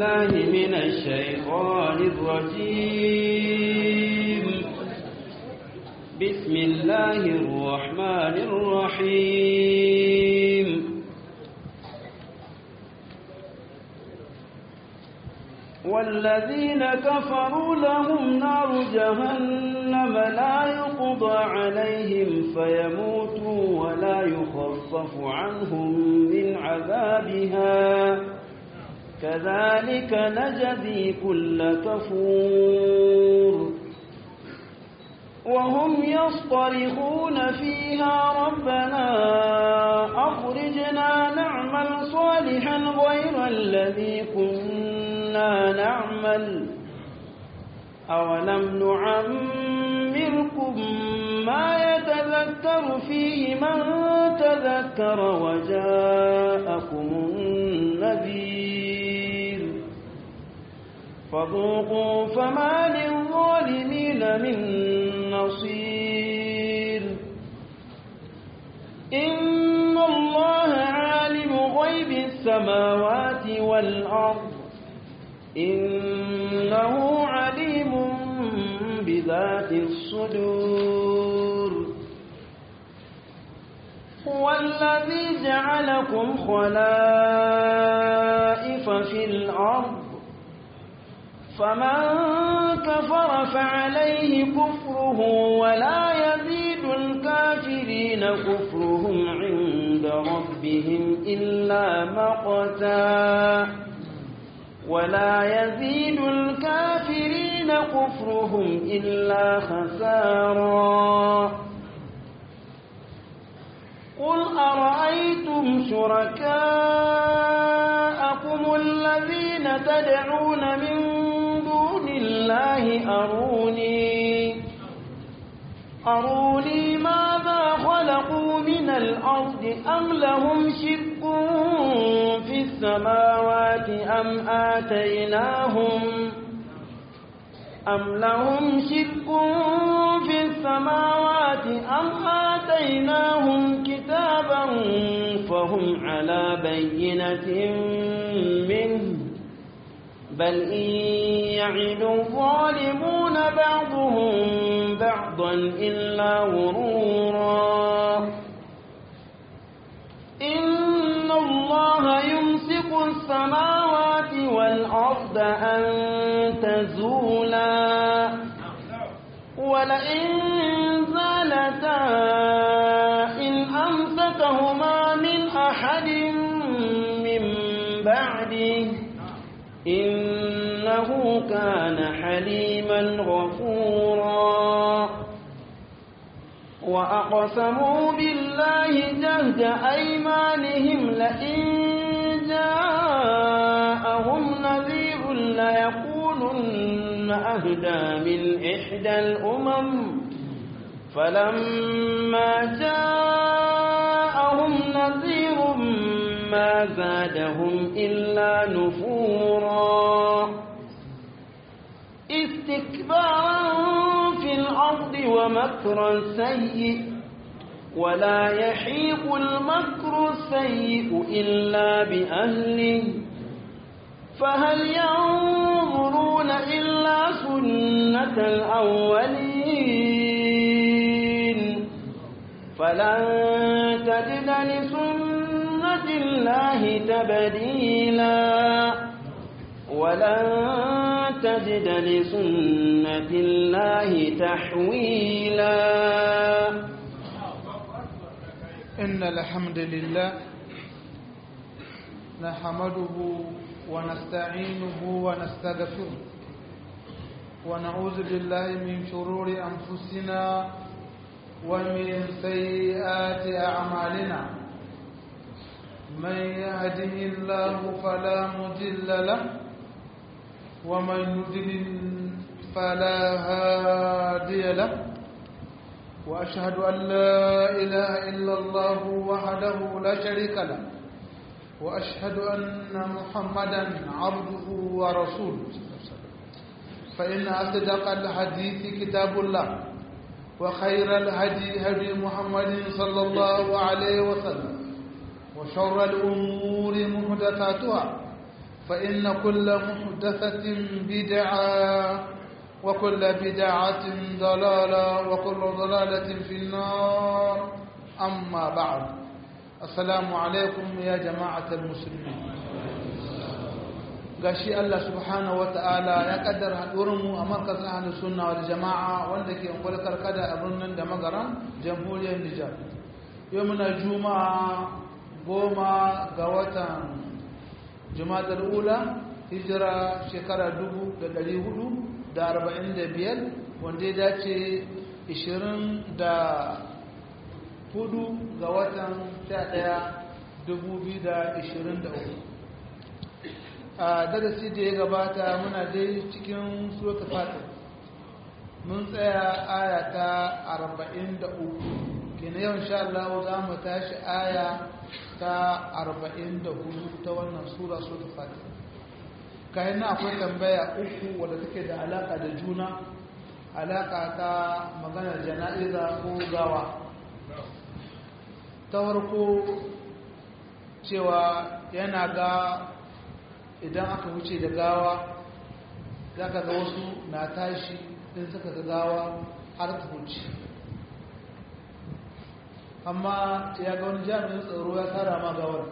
بالله من الشيطان الرجيم بسم الله الرحمن الرحيم والذين كفروا لهم نار جهنم لا يقضى عليهم فيموتوا ولا يخفف عنهم من عذابها كذلك نجزي كل كفور وهم يصطرخون فيها ربنا أخرجنا نعمل صالحا غير الذي كنا نعمل أولم نعمركم ما يتذكر فيه من تذكر وجاءكم النذير فذوقوا فما للظالمين من نصير إن الله عالم غيب السماوات والأرض إنه عليم بذات الصدور هو الذي جعلكم خلائف في الأرض فمن كفر فعليه كفره ولا يزيد الكافرين كفرهم عند ربهم إلا مقتا ولا يزيد الكافرين كفرهم إلا خسارا قل أرأيتم شركاءكم الذين تدعون من دون الله أروني ماذا خلقوا من الأرض أم لهم شرك في السماوات أم آتيناهم كتابا فهم على بينة منه بل إن يعد الظالمون بعضهم بعضا إلا غرورا إن الله يمسك السماوات والأرض أن تزولا ولئن زالتا إن أمسكهما من أحد من بعده إنه كان حليما غفورا وأقسموا بالله جهد أيمانهم لئن جاءهم نذير ليكونن أهدى من إحدى الأمم فلما جاءهم نذير ما زادهم إلا نفورا استكبارا في الأرض ومكر السيء ولا يحيق المكر السيء إلا بأهله فهل ينظرون إلا سنة الأولين فلن تجد لسنة الله تبديلا ولن تجد لسنة الله تحويلا إن الحمد لله نحمده ونستعينه ونستغفره ونعوذ بالله من شرور أنفسنا ومن سيئات أعمالنا من يهده الله فلا مضل له ومن يضلل فلا هادي له وأشهد أن لا إله إلا الله وحده لا شريك له وأشهد أن محمدا عبده ورسوله فإن أصدق الحديث كتاب الله وخير الهدي هدي محمد صلى الله عليه وسلم وشر الأمور محدثاتها فإن كل محدثة بدعة وكل بدعة ضلالة وكل ضلالة في النار أما بعد السلام عليكم يا جماعة المسلمين gashi Allah subhanahu wata'ala ya kaddara haɗurinmu a markazin ahlus sunna wal jama'a wanda ke ungwar karkada a birnin da magaran jamhuriyar Nijar yau muna juma'a 10 ga watan Jumadal ula hijira shekara 1445 wanda ya dace 24 ga watan 11 2023 a darasi da ya gabata muna dai cikin suratul fatir mun tsaya aya ta 43 kenan yau insha Allah za mu tashi aya ta 44 ta wannan suratul fatir kai na akwai tambaya uku wadda take da alaka da juna alaka ta maganar jana'iza ko gawa ta farko cewa yana ga idan aka wuce da gawa za ka ga wasu na tashi din suka ga gawa har ta wuce amma ya ga wani jami'in tsaro ya tsara ma gawar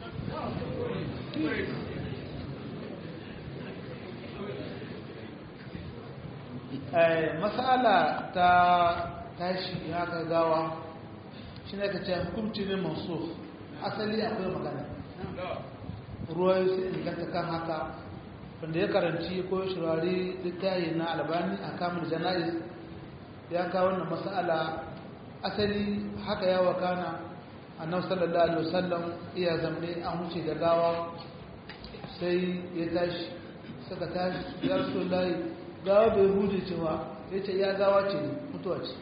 masala ta tashi ya ga gawa shi ne ka ce hukumci ne masu asali akwai magana ruwan su inganta kan haka wanda ya karanci ko shirari littayi na albani a kamun jana'iz ya kawo wannan masala asali haka ya wakana annabi sallallahu alaihi wasallam iya zamne an wuce da gawa sai ya tashi suka tashi ya rasulullahi gawa bai hude cewa yace ya gawa ce mutuwa ce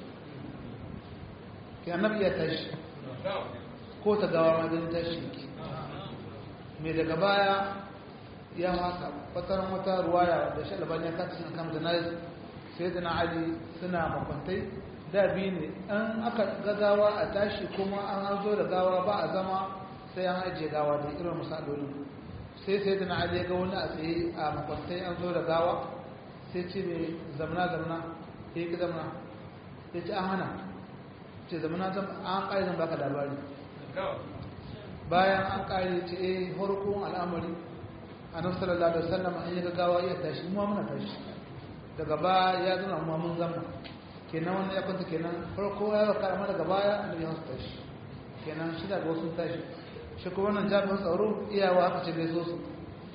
ke annabi ya tashi ko ta gawa ma dan tashi mai daga baya ya haka fataran wata ruwaya da shi albani ya kata sun kama jana'iz sai da na ali suna makwantai da biyu ne an aka gagawa a tashi kuma an zo da gawa ba a zama sai an ajiye gawa da irin misalolin sai da na ali ya ga wani a tsaye a makwantai an zo da gawa sai ce mai zamna ya ki zamna ya ce an hana ce zamna an ƙari zan baka labari bayan an kare ce harkon al'amari a nan sallallahu alaihi wasallam an yi gaggawa iya tashi mu muna tashi daga baya ya zama mu mun zama kenan wannan ya kwanta kenan farko ya baka amma daga baya annabi ya tashi kenan shi daga wasu tashi shi ko wannan jami'in tsaro iyawa aka ce bai so su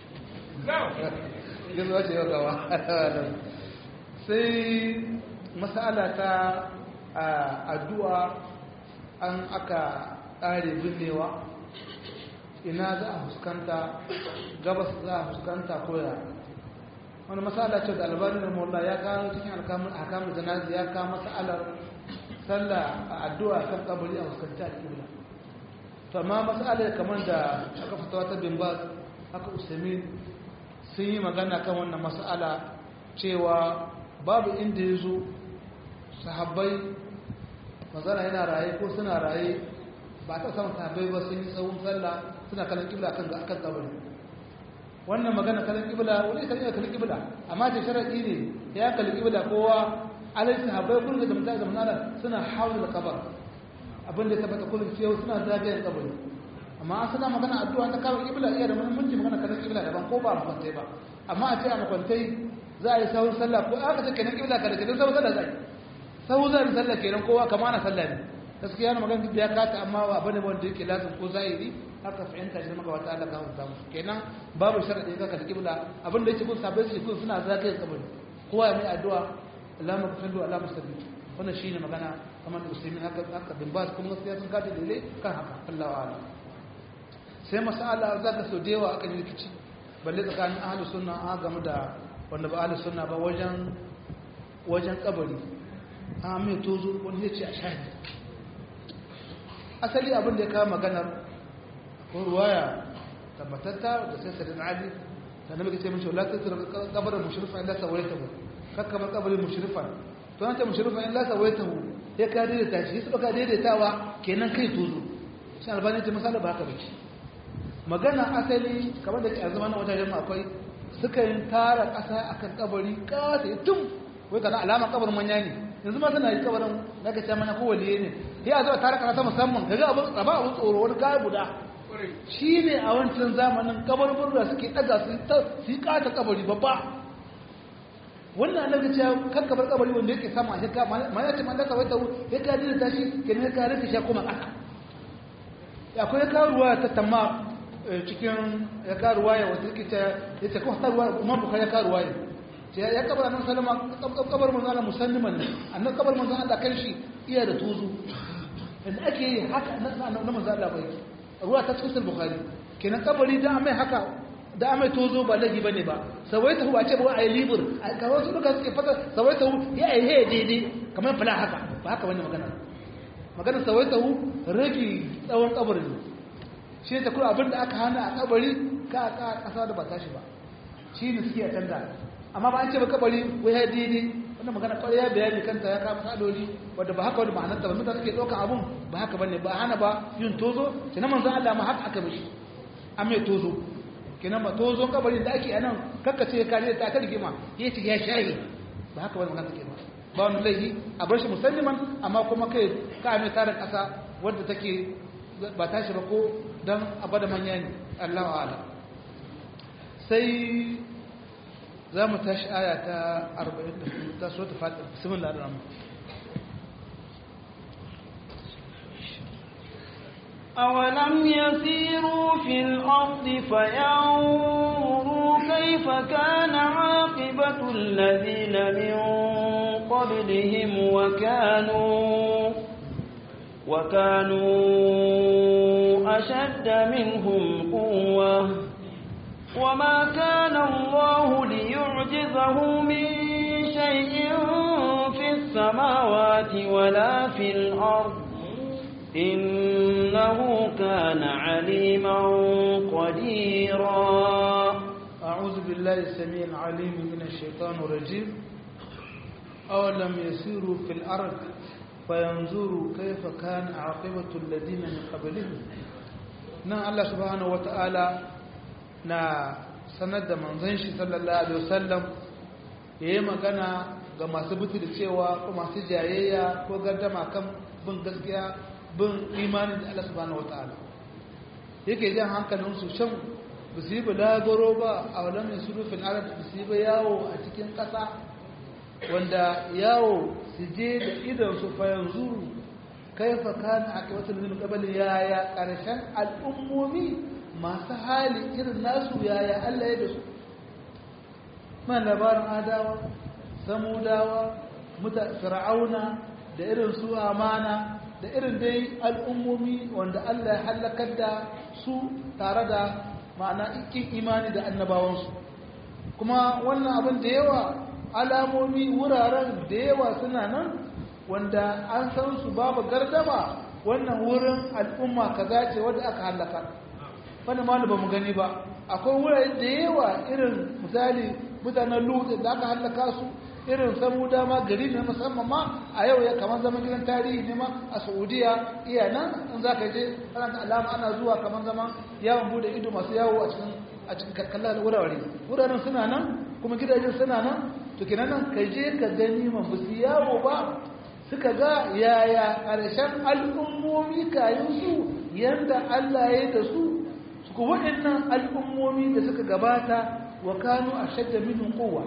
gaza ce yau gawa sai mas'ala ta addu'a an aka ƙare binnewa ina za a fuskanta gabas za a fuskanta koya wani matsala ce da albani da mawalla ya kawo cikin alkamun janazi ya kawo matsalar sallah a addu'a kan kabari a fuskanta a kibla to amma matsalar kamar da aka fitawa ta bimbaz aka usaimin sun yi magana kan wannan matsala cewa babu inda ya zo sahabbai mazana yana raye ko suna raye ba ta samun sahabbai ba sun yi tsawon sallah suna kallon kibla kan kabari wannan magana kallon kibla wani kan iya kallon kibla amma ce sharadi ne ya kallon kibla kowa alai sahabbai kullu da mutane zamana suna hawla da kabar abinda ya tabbata kullum cewa suna zagayen kabari amma suna magana addu'a ta kawo kibla iya da muhimmanci magana kallon kibla daban ko ba makwantai ba amma a ce a makwantai za a yi sahun sallah ko aka ce kenan kibla ka da kenan sahun sallah zai sahun sallah kenan kowa kama na sallah ne gaskiya na magana ya kata amma ba bane wanda yake lazim ko zahiri haka fahimta shi maka wata Allah ka hukunta musu kenan babu sharadi ka kalli kibla abin da yake kun sabai su kun suna zakayin kabari kowa ya mai addu'a Allahumma sallu ala musallim wannan shine magana kamar da musulmi haka bin ba kuma gaskiya sun kada dole kan haka Allahu a'lam sai masala zaka so da yawa akan rikici balle tsakanin ahlus sunna a game da wanda ba ahlus sunna ba wajen kabari a mai tozo wani zai ce a shahidi asali abin da ya kawo maganar ko ruwaya tabbatatta da sai sadin ali da nabi ke ce mishi la tasra kabarin mushrifan illa sawaitahu kakkabar kabarin mushrifan to an ce mushrifan illa sawaitahu ya ka daidaita shi su ka daidaitawa kenan kai tozo shi albani ce misali ba haka bace magana asali kamar da ke a zamanin wajen akwai suka yi tara ƙasa akan kabari ƙasa tun wai kana alama kabarin manya ne yanzu ma tana yi kabarin na ka ce mana kowane ne ya zo tara ƙasa ta musamman kaga abin tsoro wani gaya guda shi ne a wancan zamanin kabarbar da suke ɗaga su yi ƙata kabari babba wannan annabi ce kan kabar kabari wanda yake sama shi ka ma ya ce man da kawai tawo ya ka dina tashi kenan ka rike shi kuma ƙasa akwai karuwa ta tamma cikin ya karuwa ya wata yake ta yace ko ta ruwa Imam Bukhari ya karuwa ya ya kabar annabi sallama kabar manzo Allah musalliman ne annabi kabar manzo Allah kan shi iya da tuzu inda ake yi haka na manzo Allah bai ruwa ta cikin Bukhari kenan kabari da mai haka da mai tozo ba lagi bane ba sawaita ba ce ba ai libur ka wasu duka suke fata sawaita ya ai he daidai kamar fala haka ba haka bane magana sawaita rage tsawon kabarin shi ta kula abinda aka hana a kabari ka kasa da ba tashi ba shi ne suke a tanda amma ba an ce ba kabari wai ya daidai wannan magana kawai ya bayani kanta ya kama sadoli wanda ba haka wani ma'anarta ba mutane suke ɗaukan abun ba haka bane ba hana ba yin tozo sai na manzon Allah ma haka aka mishi an mai tozo kenan ba tozon kabarin da ake anan kakkace ka ne ta rigima yace ya shayi ba haka wani magana take ba ba wani laifi a bar shi musalliman amma kuma kai ka mai tarin kasa wanda take ba tashi ba ko dan abada manya ne Allahu a'lam sai za mu tashi aya ta 44 ta suratul Fatir bismillahir rahmanir rahim أولم يسيروا في الأرض فينظروا كيف كان عاقبة الذين من قبلهم وكانوا أشد منهم قوة وما كان الله ليعجزه من شيء في السماوات ولا في الأرض إنه كان عليما قديرا أعوذ بالله السميع العليم من الشيطان الرجيم أولم يسيروا في الأرض فينظروا كيف كان عاقبة الذين من قبلهم نا الله سبحانه وتعالى نا سند منزنشي صلى الله عليه وسلم yayi magana ga masu butu da cewa ko masu jayayya ko gardama kan bin gaskiya bin imanin da Allah subhanahu wataala yake jan hankalin su shan ba su yi balagoro ba a wadannan surufin arab ba su yi ba yawo a cikin ƙasa wanda yawo su je da idan su fayan zuru kaifa kana akibatul min qabl yaya karshen al'ummomi masu hali irin nasu yaya Allah ya da su man labarin adawa samudawa fir'auna da irin su amana da irin dai al'ummomi wanda Allah ya halakar da su tare da ma'ana ikin imani da annabawansu kuma wannan abin da yawa alamomi wuraren da yawa suna nan wanda an san su babu gardama wannan wurin al'umma kaza ce wanda aka halaka wani ma ba mu gani ba akwai wurare da yawa irin misali mutanen Lut da aka halaka su irin samuda ma gari ne musamman ma a yau ya kamar zaman gidan tarihi ne ma a Saudiya iya nan in za ka je ana da alama ana zuwa kamar zaman yawon bude ido masu yawo a cikin karkalla wuraren suna nan kuma gidajen suna nan to kenan nan ka je ka gani man ba su yawo ba suka ga yaya ƙarshen al'ummomi kayan su yanda Allah ya yi da su suka waɗannan al'ummomi da suka gabata wa kanu ashadda minhum quwwa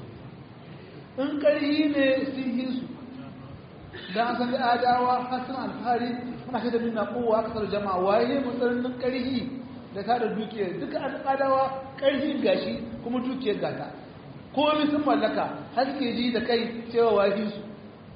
in ƙarhi ne sun yi su don an san da adawa hasan alfahari muna shaida nuna kowa kasar jama'a waye matsalolin ƙarhi da tada dukiyar duka adawa ƙarhi gashi kuma dukiyar gata komai sun mallaka haske ji da kai cewa wahi su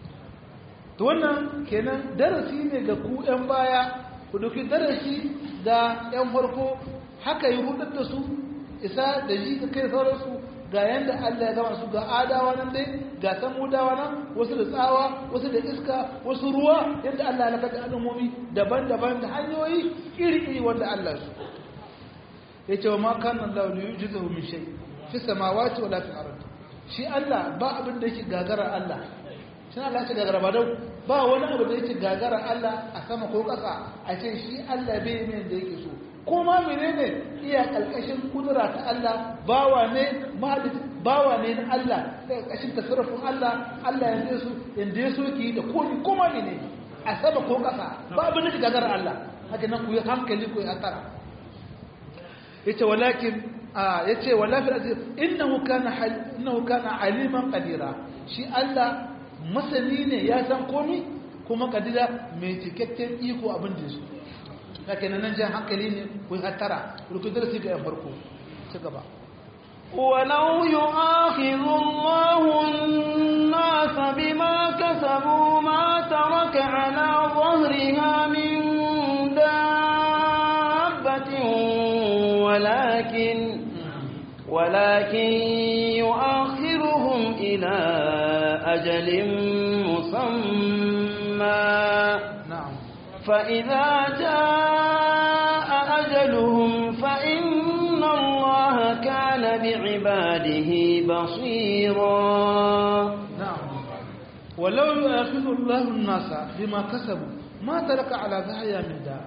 to wannan kenan darasi ne ga ku yan baya ku dauki darasi ga yan farko haka yi hudar da su isa da ji da kai sauransu ga yanda Allah ya gama su ga adawa nan dai ga samudawa nan wasu da tsawa wasu da iska wasu ruwa yanda Allah ya lafaka al'ummomi daban-daban da hanyoyi iri-iri wanda Allah su ya ce wa ma kana Allah li yujizahu min shay fi samawati wala fil ard shi Allah ba abin da yake gagara Allah shi Allah ya gagara ba dau ba wani abu da yake gagara Allah a sama ko ƙasa a ce shi Allah bai mai da yake so kuma menene iya kalkashin kudura ta Allah bawa ne na Allah da kalkashin tasarrufin Allah Allah yanzu su inda ya soki da komai kuma ne a sama ko kasa ba abin da gagar Allah haka nan ku yi hankali ku yi asara yace walakin yace wala fil aziz innahu kana aliman qadira shi Allah masani ne ya san komai kuma kadira mai cikakken iko abin da su haka nan jan hankali ne ku yi asara ku darasi ga yan farko ci gaba ولو يؤاخذ الله الناس بما كسبوا ما ترك على ظهرها من دابة ولكن يؤخرهم إلى أجل مسمى فإذا جاء أجلهم فإن الله كان بعباده بصيرا ولو يؤاخذ الله الناس بما كسبوا ما ترك على ظهرها من دابة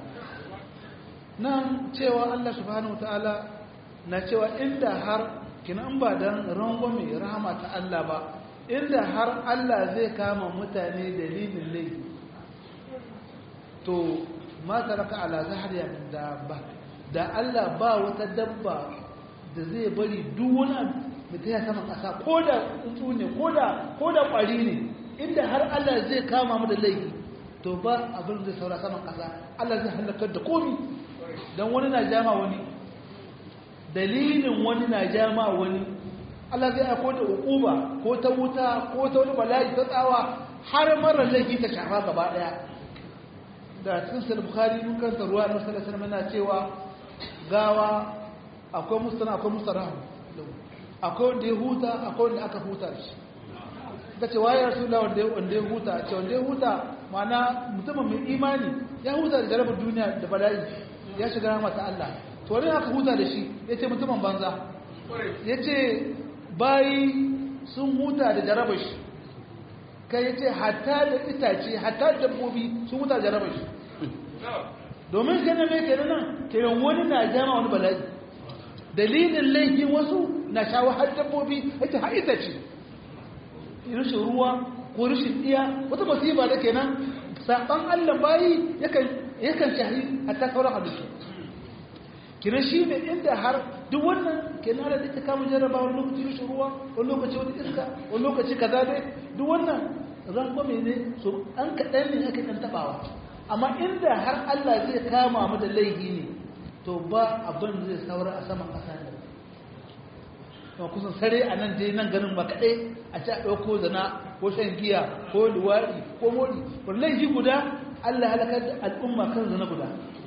cewa Allah subhanahu wataala na cewa inda har kinan ba dan rangwame rahama ta Allah ba inda har Allah zai kama mutane dalilin laifi to ma taraka ala zahriya min dabba da Allah ba wata dabba da zai bari duk wani mutum ya sama kasa koda tsuntsu ne koda kwari ne inda har Allah zai kama mu da laifi to ba abin da saura sama kasa Allah zai halakar da komai dan wani na jama wani dalilin wani na jama wani Allah zai aiko da hukuma ko ta wuta ko ta wani bala'i ta tsawa har marar laifi ta shafa gaba daya da cikin sahih bukhari mun kanta ruwa na sallallahu alaihi wasallam cewa gawa akwai mustana akwai mustarahu akwai wanda ya huta akwai wanda aka huta shi kace waye rasulullahi wanda ya huta ce wanda ya huta ma'ana mutumin mai imani ya huta da jarabar duniya da bala'i ya shiga mata Allah to wani aka huta da shi yace mutumin banza yace bayi sun huta da jarabar shi kai yace hatta da itace hatta dabbobi sun huta da jarabar shi domin kana mai kenan nan kenan wani na jama wani bala'i dalilin laifin wasu na shawo har dabbobi yace har itace rashin ruwa ko rashin iya wata musiba da kenan saban Allah bayi yakan shahi hatta sauran halittu kina shi ne inda har duk wannan kenan da take kama jarraba wani lokaci rashin ruwa wani lokaci wani iska wani lokaci kaza dai duk wannan rangwame ne so an kaɗan ne aka kan tabawa amma inda har Allah zai kama mu da laifi ne to ba abin zai saura a saman ƙasa ne kuma kusan sare a nan dai nan ganin ba kaɗai a ci a ɗauko zana ko shan giya ko luwaɗi ko mori wani laifi guda Allah halakar da al'umma kan zana guda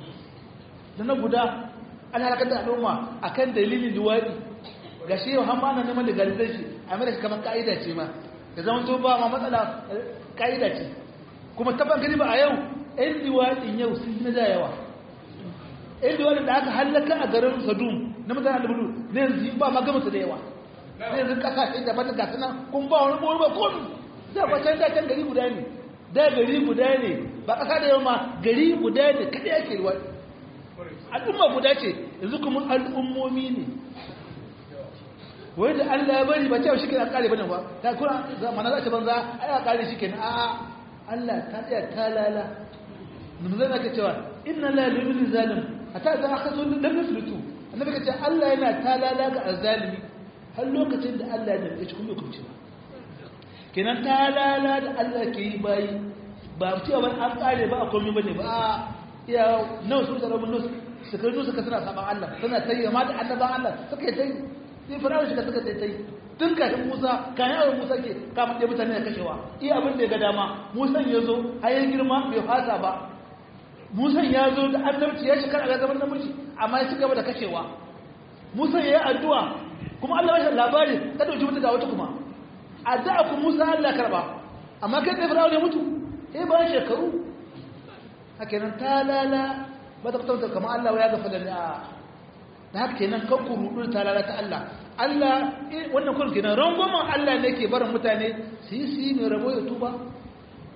an halakar da al'umma a kan dalilin luwaɗi ga shi yau hamma na neman legalizar shi a mai da shi kamar ka'ida ce ma da zama to ba ma matsala ka'ida ce kuma taban gani ba a yau ɗan luwaɗin yau sun yi na da yawa ɗan luwaɗin da aka halaka a garin sadum na mutane da bulu ne yanzu ba ma gama su da yawa ne yanzu ƙasashe da bata gasu nan kun ba wani mori ba komi da ba can gari guda ne da gari guda ne ba ƙasa da yawa ma gari guda ne kaɗai ake luwaɗi al'umma guda ce yanzu kuma al'ummomi ne wai da Allah ya bari ba cewa shi ke an kare bane ba ta kuma mana za ta banza ai a kare shi kenan a'a Allah ta tsaya ta lala mun zan aka cewa inna la lil zalim hatta idan aka zo da nuflutu annabi kace Allah yana ta lala ga azzalimi har lokacin da Allah ya dace kuma hukunci ba kenan ta lala da Allah ke yi bayi ba cewa ban an kare ba a komai bane ba iya nawa sun tsaro mun nusu suka nusu ka suna saban Allah suna tayi amma da annaban Allah suka yi tayi sai fara shi suka tayi tun kafin Musa kan yawo Musa ke kafin da mutane da kashewa iya abin da ya ga dama Musa ya zo hayan girma bai fasa ba Musa ya zo da annabci ya shekara ga gaban namiji amma ya ci gaba da kashewa Musa ya yi addu'a kuma Allah ya shi labari ka dauki mutu ga wata kuma addu'a ku Musa Allah karba amma kai sai Fir'aun ya mutu sai bayan shekaru hakenan ta lala ba ta fitar kamar Allah ya gafa da da haka kenan kan ku rudu ta lala ta Allah Allah wannan kun kenan rangwamen Allah ne ke barin mutane su yi ne rabo ya tuba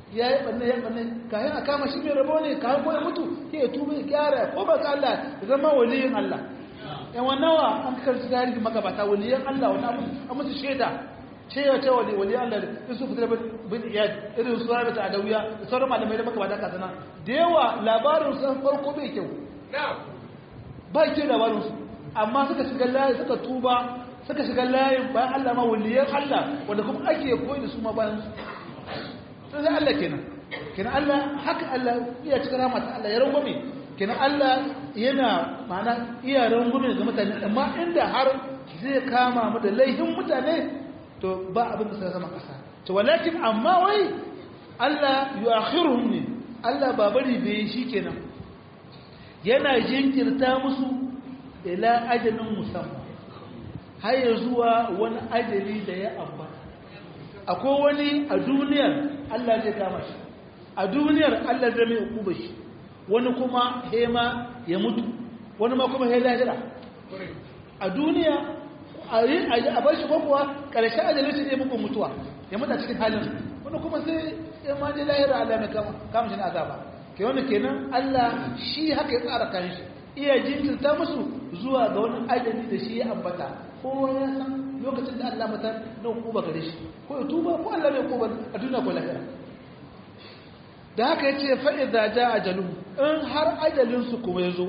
ya yi ɓanne kayan a kama shi mai rabo ne kayan ko ya mutu ya tuba ya gyara ko ba ka Allah ya zama waliyin Allah yan wannawa an karci tarihi magabata waliyan Allah wani abu an musu shaida cewa waliyan Allah da su fitar bin iyad irin su rabi ta adawiya da sauran malamai da magabata kasana da yawa labarin su farko bai kyau ba kyau labarin su amma suka shiga layi suka tuba suka shiga layin bayan Allah ma waliyan Allah wanda kuma ake koyi da su ma bayan su sai Allah kenan Allah haka Allah iya cika rahmat Allah ya rangwame kenan Allah yana ma'ana iya rangwame ga mutane amma inda har zai kama mu da laihin mutane to ba abin da sai sama kasa to walakin amma wai Allah yu'akhiruhum ne Allah ba bari bai shi kenan yana jinkirta musu ila ajalin musamman har ya zuwa wani ajali da ya ambata akwai wani a duniyar Allah zai kama shi a duniyar Allah zai mai hukuba shi wani kuma hema ya mutu wani ma kuma hela jira a duniya a bar shi kwakwa ƙarshen ajalin shi ne muku mutuwa ya mutu a cikin halin wani kuma sai ya ma je lahira Allah mai kama shi na azaba ke wani kenan Allah shi haka ya tsara kan shi iya jinkirta musu zuwa ga wani ajali da shi ya ambata kowa ya san lokacin da Allah mata na hukuma gare shi ko ya tuba ko Allah mai hukuma a duniya ko lahira da haka ya ce fa'iza ja ajalu in har ajalinsu kuma ya zo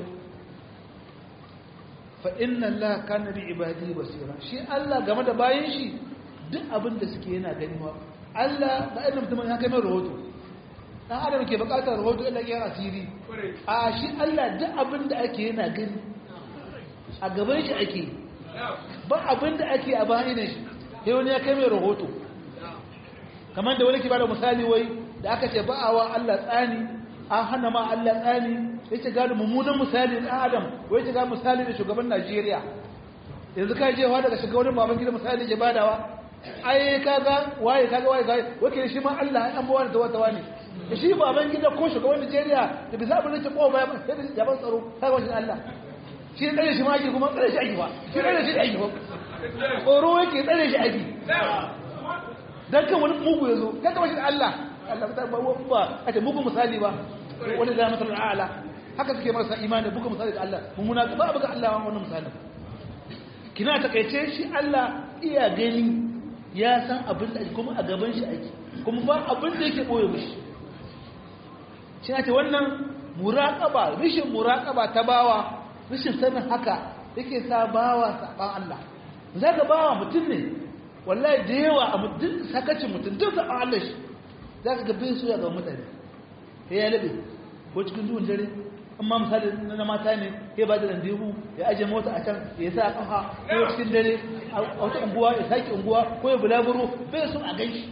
fa'in Allah kana bi ibadi basira shi Allah game da bayan shi duk abin da suke yana gani wa Allah ba ina mutum ya kai mai rahoto dan adam ke bukatar rahoto illa ya asiri a shi Allah duk abin da ake yana gani a gaban shi ake ba abin da ake a bayan shi sai wani ya kai mai rahoto kamar da wani ke bada misali wai da aka ce ba a wa Allah tsani an hana ma Allah tsani ya ce gada mummunan misali ɗan adam wai ce ga misali da shugaban Najeriya yanzu ka je daga shugaban baban gida misali ke badawa ai kaga waye wake shi ma Allah an bawa da wata wani shi baban gida ko shugaban Najeriya da bisa abin da ke kowa bayan sai da jaban tsaro kaga wannan Allah shi tsare shi ma ake kuma tsare shi ake ba shi tsare shi ake ba tsoro yake tsare shi ake dan kan wani mugu yazo kaga wannan Allah Allah ta ba ake mugu misali ba wani da masalan a'la haka suke marasa imani buga misali da Allah mummuna ba buga Allah wannan misali kina takeice shi Allah iya gani ya san abin da kuma a gaban shi ake kuma ba abin da yake boye mishi shi ake wannan muraqaba rishin muraqaba ta bawa rishin sanin haka yake sa bawa saban Allah zaka bawa mutum ne wallahi da yawa a mutum sakacin mutum duk saban Allah shi zaka ga bai so ya ga mutane sai ya labe ko cikin duhun dare amma misali na mata ne ya ba da randebu ya aje mota a can ya sa kafa ko cikin dare a wata unguwa ya sake unguwa ko ya bulaburo bai so a ganshi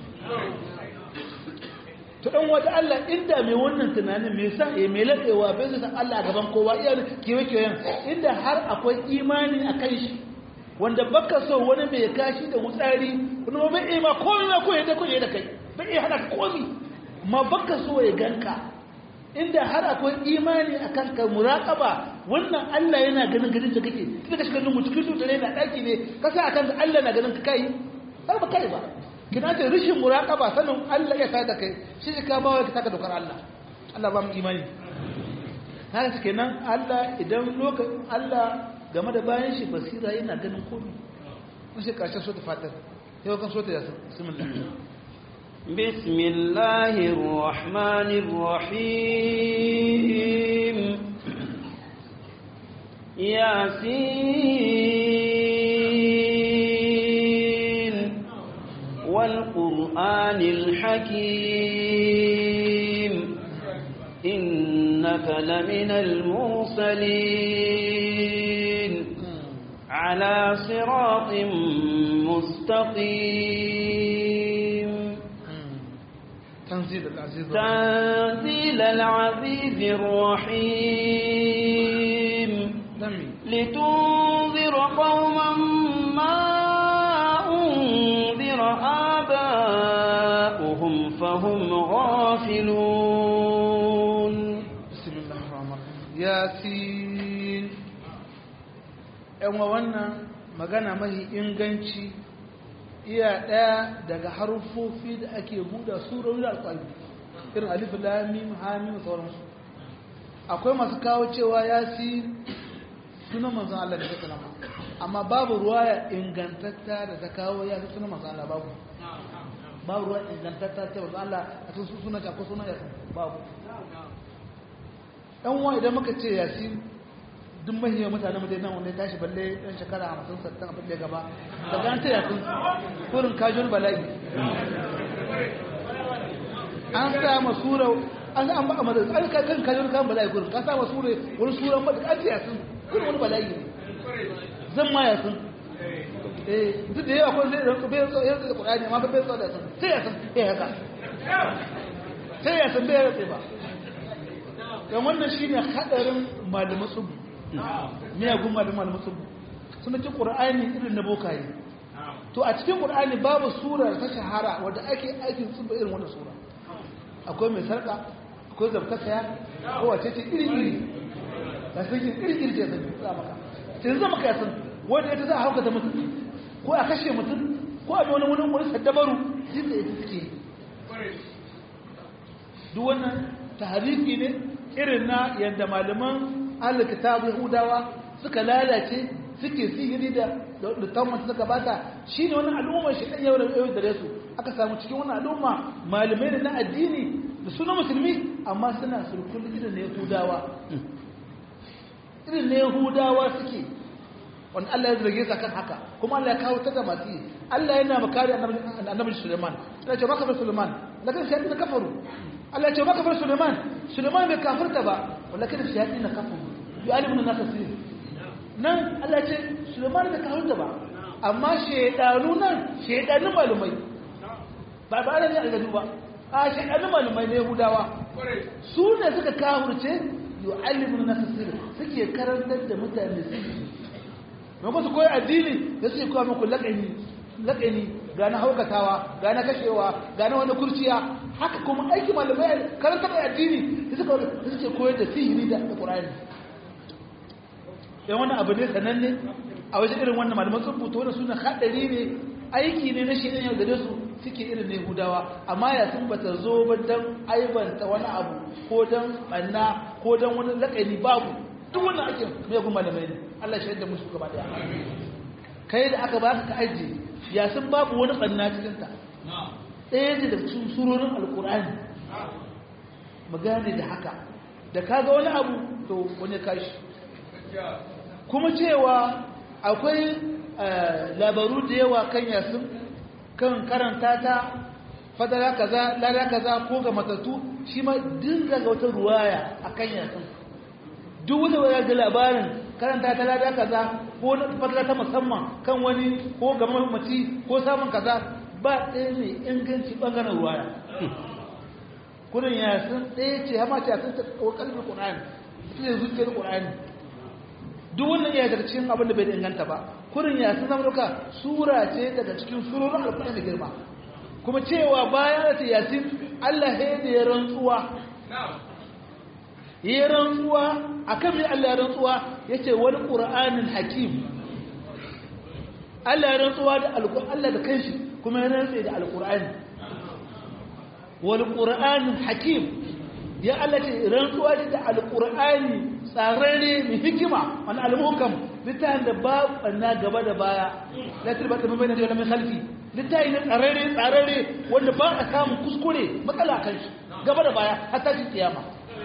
to dan wata Allah inda mai wannan tunanin me yasa ya mai ladewa bai san Allah a gaban kowa iya kiwe-kiwen inda har akwai imani a kan shi wanda baka so wani mai kashi da wutsari kuma bai iya ma komai ma ko ya da kai bai iya hada komai ma baka so ya ganka inda har akwai imani akan ka muraqaba wannan Allah yana ganin da kake kika shiga lungu cikin dutare na daki ne kasa akan ka Allah na ganin ka kai har ba kai ba kina ce rishin muraqaba sanin Allah ya sa da kai shi ka ba wai ka taka dokar Allah Allah ba mu imani haka kenan Allah idan lokacin Allah game da bayan shi basira yana ganin komai mun shi karshen sura Fatir sai kan sura Yasin bismillah بسم الله الرحمن الرحيم ياسين والقرآن الحكيم إنك لمن المرسلين على صراط مستقيم تنزيل العزيز الرحيم لتنذر قوما ما أنذر آباؤهم فهم غافلون بسم الله الرحمن الرحيم ياسين wannan magana mai inganci iya ɗaya daga haruffofi da ake buɗe surori da alƙalbi irin alif lam mim ha mim sauransu akwai masu kawo cewa yasin sunan manzon Allah da sallama amma babu ruwaya ingantatta da ta kawo yasin sunan manzon Allah babu ruwaya ingantatta ta manzon Allah a cikin sunan ta ko sunan yasin babu dan uwa idan muka ce yasin duk mahiyar mutane mutane nan wanda ya tashi balle ɗan shekara 50 60 abin da gaba da ganta yasin kurin kajun bala'i an sa masura an ba a madar an kan kajun kan bala'i kurin ka sa masura wani suran ba da ƙarfi yasin kurin wani bala'i ne zan ma yasin duk da yawa kwan zai ranku bai yanzu da ƙurani amma bai yanzu da yasin sai yasin ya haka sai yasin bai rantse ba don wannan shi ne haɗarin malamin tsubu miyagun malamin tsubu suna ci ƙur'ani irin na bokaye to a cikin ƙur'ani babu sura ta shahara wadda ake aikin tsubu irin wannan sura akwai mai sarƙa akwai zabtakaya ko wace ce iri-iri da sun yi iri-iri ce zai za maka sai zama ka yasan wadda ita za a haukata mutum ko a kashe mutum ko a wani saddabaru jin da ita suke duk wannan tahariki ne irin na yadda malaman alkitab yahudawa suka lalace suke sihiri da littafin suka bata shine wannan al'ummar shi dan yau da su aka samu cikin wannan al'umma malamai na addini da suna musulmi amma suna sulkul irin na yahudawa suke wanda Allah ya zarge su kan haka kuma Allah ya kawo ta da masu Allah yana makari annabi Sulaiman sai ce maka Sulaiman lakin sai na kafaru Allah ya ce maka Sulaiman bai kafirta ba walakin shayatin kafaru yu'alimuna nasa sirri nan Allah ce Sulaiman da kafirta ba amma shedanun malumai ba ne algadu ba a shedanun malumai ne Yahudawa su ne suka kafirce yu'alimuna nasa sirri suke karantar da mutane sirri maimakon su koyi addini da suke koya muku laƙani ga na haukatawa ga na kashewa ga na wani kurciya haka kuma aiki malamai karantar da addini da suke koyar da sihiri da ƙur'ani yan wani abu ne sananne a wajen irin wannan malaman sun fito da suna haɗari ne aiki ne na shirin yau da su suke irin na yahudawa amma ya sun bata zo ba don aibanta wani abu ko don ɓanna ko don wani laƙani babu duk wannan ake mai gun malamai ne Allah shaidar musu gaba daya kai da aka baka ka ajiye ya sun babu wani ɓanna cikin ta ɗaya ne da cikin surorin alƙur'ani mu gane da haka da kaga wani abu to wani kashi kuma cewa akwai labaru da yawa kan yasin kan karanta ta fadara kaza lada kaza ko ga matattu shi ma dinga ga wata ruwaya akan yasin duk wanda ya ga labarin karanta ta lada kaza ko fadara ta musamman kan wani ko ga mamaci ko samun kaza ba ɗaya ne inganci bangaren ruwaya kudin yasin ɗaya ce hama ce yasin ta ƙoƙarin ƙur'ani ita ne zuciyar ƙur'ani duk wannan iya daga cikin abin da bai da inganta ba kurin ya sun zama duka sura ce daga cikin surorin alƙur'ani da girma kuma cewa bayan da yasin Allah ya da ya rantsuwa ya rantsuwa akan mai Allah ya rantsuwa yace wani qur'anin hakim Allah ya rantsuwa da alƙur'ani Allah da kanshi kuma ya rantsa da alƙur'ani wal qur'anin hakim ya Allah ce rantsuwa da alƙur'ani tsararre mai hikima wani almuhukam littafin da ba ɓanna gaba da baya la turba ta mabbai na da mai khalfi littafi na tsararre wanda ba a samun kuskure matsala kan shi gaba da baya har tashin kiyama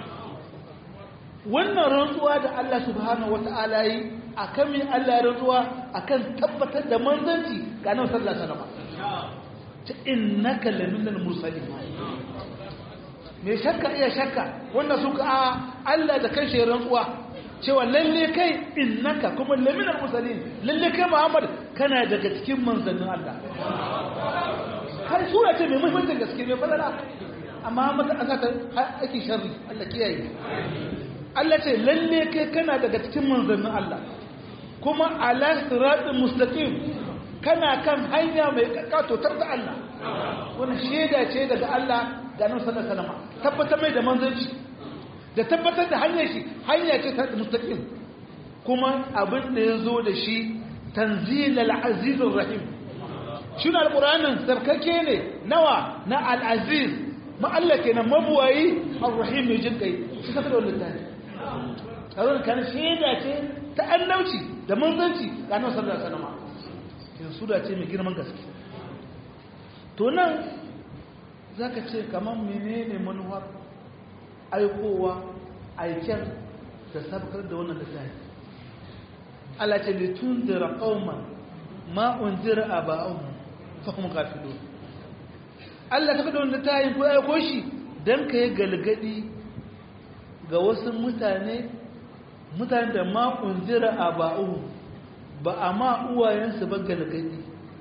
wannan rantsuwa da Allah subhanahu wata'ala yi akan min Allah rantsuwa akan tabbatar da manzanci ga Annabi sallallahu alaihi wasallam ta innaka laminal mursalin mai shakka iya shakka wanda suka Allah da kan shi rantsuwa cewa lalle kai innaka kuma laminar musalin lalle kai Muhammad kana daga cikin manzannin Allah kai sura ce mai muhimmancin gaske mai fadala amma mata aka ta ake sharri Allah kiyaye Allah ce lalle kai kana daga cikin manzannin Allah kuma ala siratul mustaqim kana kan hanya mai kakkato tar da Allah wannan sheda ce daga Allah ga nan sallallahu alaihi wasallam tabbatar mai da manzanci da tabbatar da hanyar shi hanya ce ta mustaqim kuma abin da yazo da shi tanzilul azizur rahim shine alqur'anin sarkake ne nawa na al-aziz ma Allah kenan mabuwayi ar-rahim mai jin kai shi ka da wannan tayi kawai kan shaida ce ta annabci da manzanci ga annabi sallallahu alaihi wasallam kin sura ce mai girman gaske to nan zaka ce kaman menene manuwar aikowa aiken da sabkar da wannan littafi Allah ce litundira qauman ma unzira aba'uhum fa hum ghafilun Allah ta kada wanda ta yi ko aiko shi dan kai galgadi ga wasu mutane da ma unzira aba'uhum ba amma uwayensu ba galgadi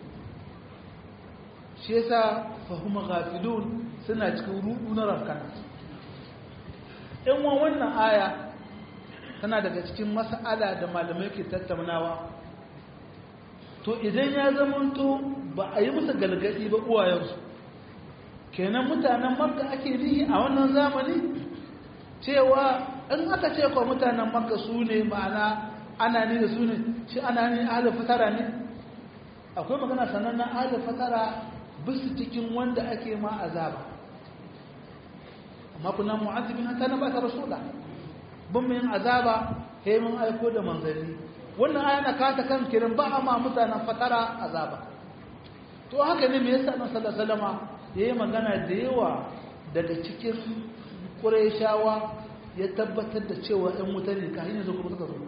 shi yasa fa hum ghafilun suna cikin rudu na rakana in wannan aya tana daga cikin mas'ala da malamai ke tattaunawa to idan ya zamanto ba a yi musu galgadi ba uwayensu kenan mutanen makka ake nihi a wannan zamani cewa in aka ce kwa mutanen makka su ne ma'ana ana ni da su ne shi ana ni ahalar fatara ne akwai magana sannan na ahalar fatara bisu cikin wanda ake ma azaba amma kuna mu'azzibin hatta na ba ta rasula bin yin azaba sai mun aiko da manzanni wannan aya na kata kan kiran ba a ma mutanen fatara azaba to haka ne me yasa annabi sallallahu alaihi wasallama yayi magana da yawa daga cikin qurayshawa ya tabbatar da cewa ɗan mutane ka hanyar zuwa suka zo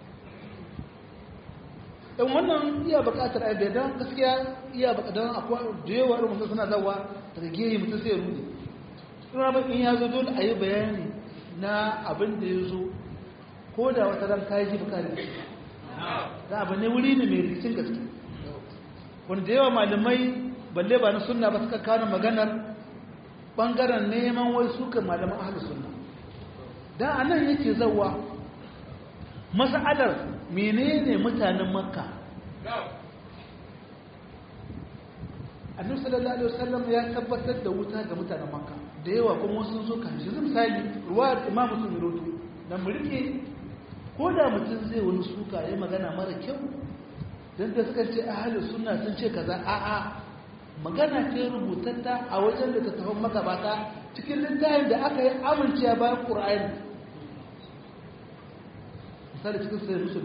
ɗan wannan iya buƙatar aibe don gaskiya iya buƙatar akwai da yawa irin mutum suna zawa daga gehe mutum sai ya rude suna ba in ya zo dole a yi bayani na abin da ya zo ko da wata ran kayi ji bukari da abu ne wuri ne mai rikicin gaske wanda yawa malamai balle ba na sunna ba suka kawo maganar bangaren neman wai suka malaman ahlus sunna dan anan yake zawa mas'alar menene mutanen makka annabi sallallahu alaihi wasallam ya tabbatar da wuta ga mutanen makka da yawa kuma sun zo kan shi misali ruwayar imamu sunurutu dan mu rike ko da mutum zai wani suka yayi magana mara kyau dan da suka ce ahlus sunna sun ce kaza a'a magana ce rubutatta a wajen da ta tafi magabata cikin littafin da aka yi amincewa bayan qur'ani misali cikin sai rusul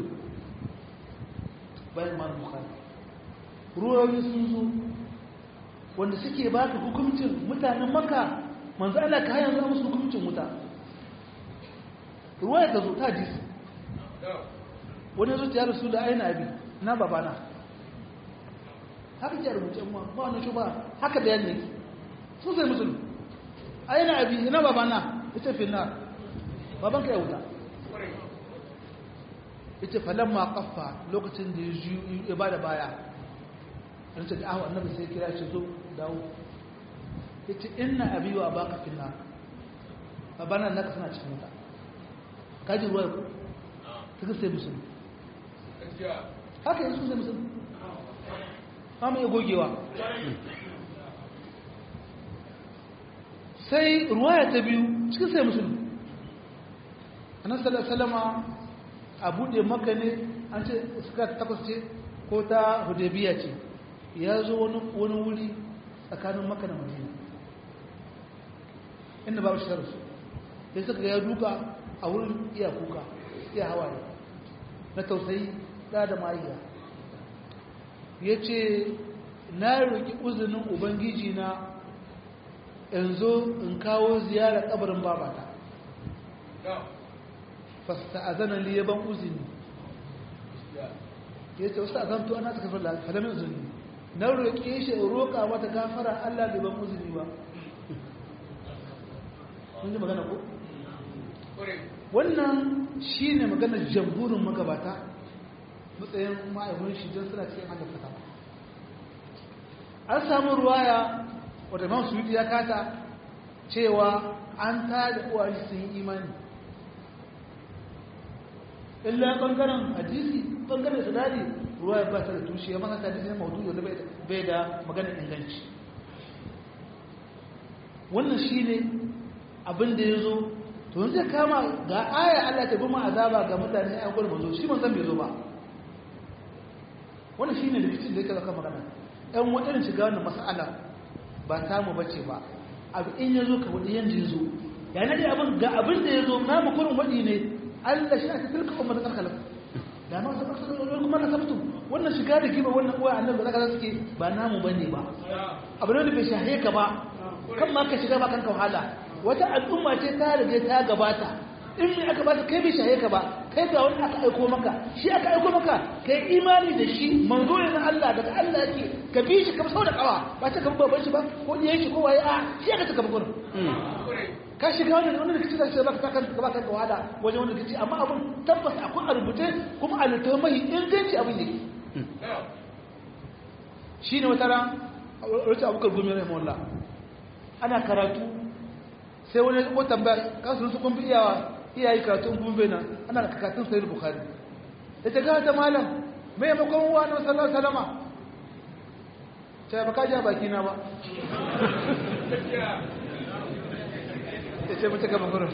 bayan imam bukhari ruwayoyi sun zo wanda suke baka hukuncin mutanen makka manzo Allah ka yanzu musu hukuncin wuta ruwaya ta zo ta hadisi wani zo ta rasul da aina abi na babana haka ke rubuce amma ba wani shuba haka da yanne sun sai musulmi aina abi ina babana ita finna baban ka ya wuta ita falamma qaffa lokacin da ya bada baya an ce da ahu annabi sai kira shi zo dawo yace inna abi wa abaka finna babana naka suna cikin wuta kaji ruwa ku kaga sai musulmi haka yanzu sai musulmi amma ya gogewa sai ruwaya ta biyu cikin sai musulmi annabi sallallahu alaihi wasallama a buɗe maka ne an ce suka takwas ce ko ta hudabiya ce ya zo wani wuri tsakanin maka da madina inda babu sharsu sai suka ya duka a wurin iya kuka iya hawaye na tausayi da ma'ayya ya ce na roƙi uzinin ubangiji na in zo in kawo ziyarar ƙabarin babata fasta azana li yaban uzini ya ce wasu azantu ana suka fara falamin uzini na roƙe shi in roƙa mata gafara Allah bai ban uzini ba kun ji magana ko wannan shi ne maganar jamhurin magabata matsayin ma'aikun shi don suna cikin hannun fata an samu ruwaya wadda man su ya kata cewa an tada uwaye sun yi imani illa bangaren hadisi bangaren sadari ruwaya ba ta da tushe ya masa hadisi na maudu da bai da maganar inganci wannan shi ne abin da ya zo to zai kama ga aya Allah ta goma azaba ga mutane a gwal mazo shi manzan bai zo ba wannan shine rikicin da yake zaka magana ɗan wadannan shiga wannan mas'ala ba ta mu bace ba abu in yazo ka wadi yanda yazo ya nade abin ga abin da yazo na mu kurin wadi ne Allah shi aka tilka umma da kalkala da ma sa kuma na sabtu wannan shiga da kiba wannan uwa annabi zaka suke ba namu bane ba abin da bai shahe ka ba kan ma ka shiga ba kanka wahala wata al'umma ce ta rage ta gabata in me aka ba kai bai shahe ka ba kai ga wani aka aiko maka shi aka aiko maka kai imani da shi manzo ne na Allah daga Allah yake ka bi shi ka sau da kawa ba ta kan baban shi ba ko diyan shi ko waye a shi aka taka bugun ka shiga wannan rikici da sai baka kan ka kan wada wajen wannan rikici amma abun tabbas akwai a rubuce kuma a littafin mai inganci abin yake shine wata ran wata abukar gumi rahimahullah ana karatu sai wani ko tambaya kasu su kun bi iyayi karatun gumbe nan ana karatun sayyid bukhari yace ga ta malam me makon wa na sallallahu alaihi wasallam sai baka ja baki na ba yace muta ga makon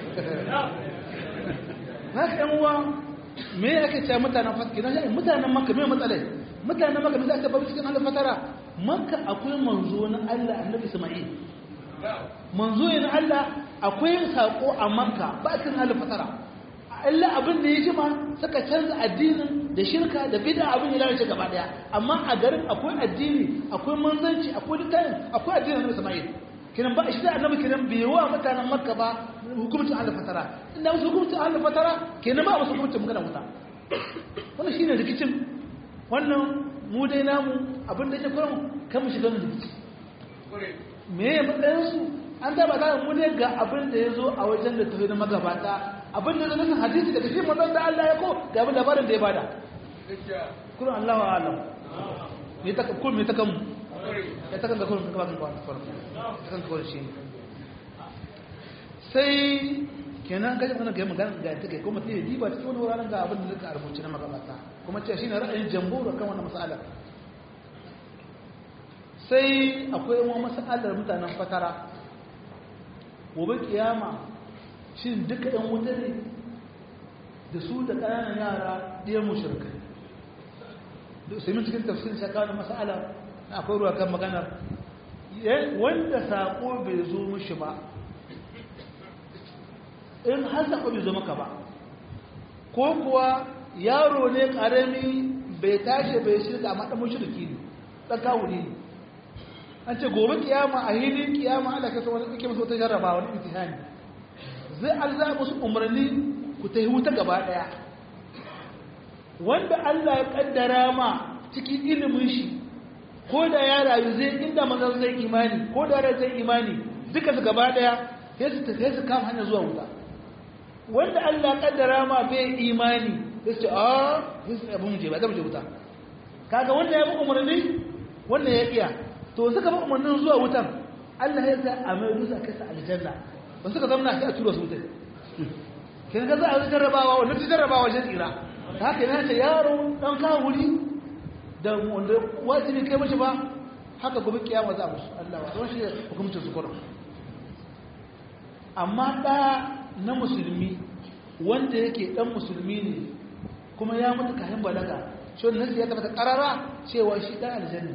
na kan uwa me yake ce mutanen faski na mutanen makka me matsalai mutanen makka me za ta babu cikin Allah fatara makka akwai manzo na Allah annabi Isma'il manzo yana Allah akwai sako a Makka ba kan halin fatara Allah abin da ya jima suka canza addinin da shirka da bid'a abin ya lalace gaba daya amma a garin akwai addini akwai manzanci akwai littafin akwai addinin Annabi Isma'il kinan ba shi da Annabi kinan bai wa mutanen Makka ba hukuncin halin fatara inda musu hukuncin halin fatara kinan ba musu hukuncin magana wuta wannan shine rikicin wannan mu dai namu abin da yake kuran kan mu shiga mu rikici me ya matsayinsu an taba za mu ne ga abin da ya zo a wajen da tafi na magabata abin da zai hadisi daga shi manzon da Allah ya ko ga abin labarin da ya bada kullum Allah wa alam me ta kullum me ta kan ya ta kan da kullum ka ba kan farko ta kan kawai shi sai kenan ga wannan ga magana ga take kuma sai diba cikin wani wuraren ga abin da zaka rubuce na magabata kuma ce shine ra'ayin jamhur kan wannan mas'ala sai akwai yawan mas'alar mutanen fatara gobe kiyama shin duka ɗan wuta ne da su da ƙananan yara ɗaya mushrikai sai mun cikin tafsirin shakawa da mas'ala na akwai ruwa kan maganar wanda saƙo bai zo mushi ba in har saƙo bai zo maka ba ko kuwa yaro ne ƙarami bai tashi bai shirka amma ɗan mushriki ne ɗan kawuni ne an ce gobe kiyama a hilin kiyama Allah ka san wani kike musu ta jarraba wani imtihani zai alza musu umarni ku ta huta gaba daya wanda Allah ya kaddara ma cikin ilimin shi ko da ya rayu zai inda manzon zai imani ko da rai zai imani duka su gaba daya sai su tafi su kama hanya zuwa wuta wanda Allah ya kaddara ma bai imani sai su sai su abun je ba da je wuta kaga wanda ya bi umarni wanda ya iya to suka ba umarnin zuwa wutan Allah ya sa a mai dusa kai sa aljanna ba suka zama sai a tura su wutan kin ga za a jarrabawa wannan ta jarrabawa wajen tsira haka yana ce yaro dan kawo wuri da wanda wajibi kai mashi ba haka gobe kiyama za a musu Allah wa shi hukuncin su kurum amma da na musulmi wanda yake dan musulmi ne kuma ya mutu kayan balaga shi wannan ya tabbata karara cewa shi dan aljanna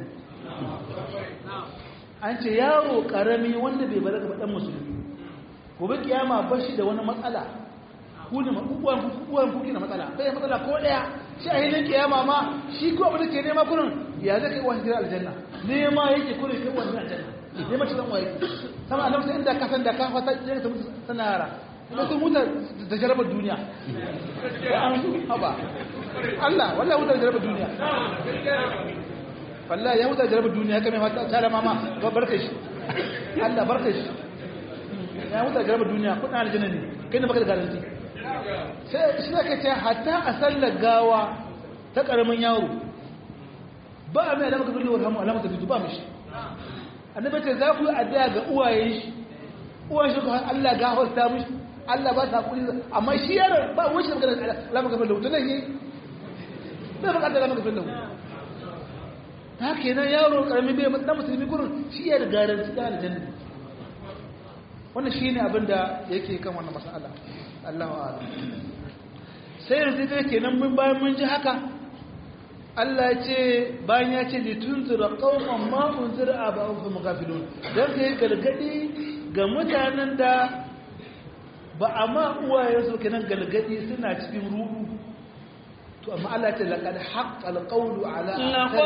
an ce yaro karami wanda bai balaga ba dan musulmi gobe kiyama ba shi da wani matsala ku ne uwan kuki na matsala bai matsala ko daya shi a hilin kiyama ma shi ko abin da ke nema kurin ya zai kai wani gidan aljanna nema yake kurin kai wani aljanna nema ci zan waye sama a namsa inda kasan da kan fata yana ta mutu sana yara ina sun mutu da jarabar duniya ya an su haba Allah wallahi mutu da jarabar duniya wallahi ya mutu da jarabar duniya kamar fata tare mama barka shi Allah barka shi ya mutu da jarabar duniya kudin aljanna ne kai ne baka da garanti sai shi zaka ce hatta a sallar gawa ta karamin yaro ba a mai alamaka billi warhamu alamaka bidu ba mishi annabi ce za ku yi addu'a ga uwayen shi uwayen shi ko Allah ga hausta mishi Allah ba ta kuri amma shi yaron ba wani shi magana alamaka billi to ne bai baka da alamaka billi ta kenan yaro karamin bai dan musulmi gurin shi ya da garanti da aljanna wannan shine abin da yake kan wannan mas'ala Allahu a'lam sai yanzu dai kenan mun bayan mun ji haka Allah ce bayan ya ce litunzira qauman ma unzira aba'uhum fa mughafilun dan kai galgadi ga mutanen da ba a ma uwaye su kenan galgadi suna cikin rudu to amma Allah ce laqad haqqal qawlu ala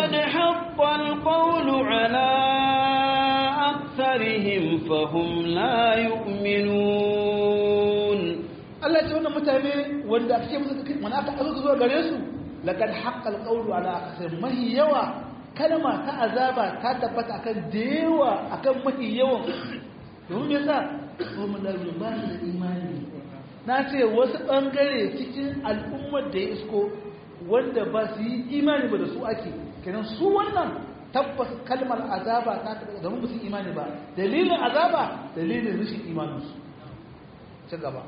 aktharihim fahum la yu'minun. Allah ce wannan mutane wanda ake musu mana aka azo zuwa gare su laqad haqqal qawlu ala aktharihim mahi yawa kalma ta azaba ta tabbata akan dewa akan mahi yawan domin yasa kuma da ba da imani na ce wasu bangare cikin al'ummar da ya isko wanda ba su yi imani ba da su ake kenan su wannan tabbas kalmar azaba ta tabbata domin ba su imani ba dalilin azaba dalilin rashin imaninsu ci gaba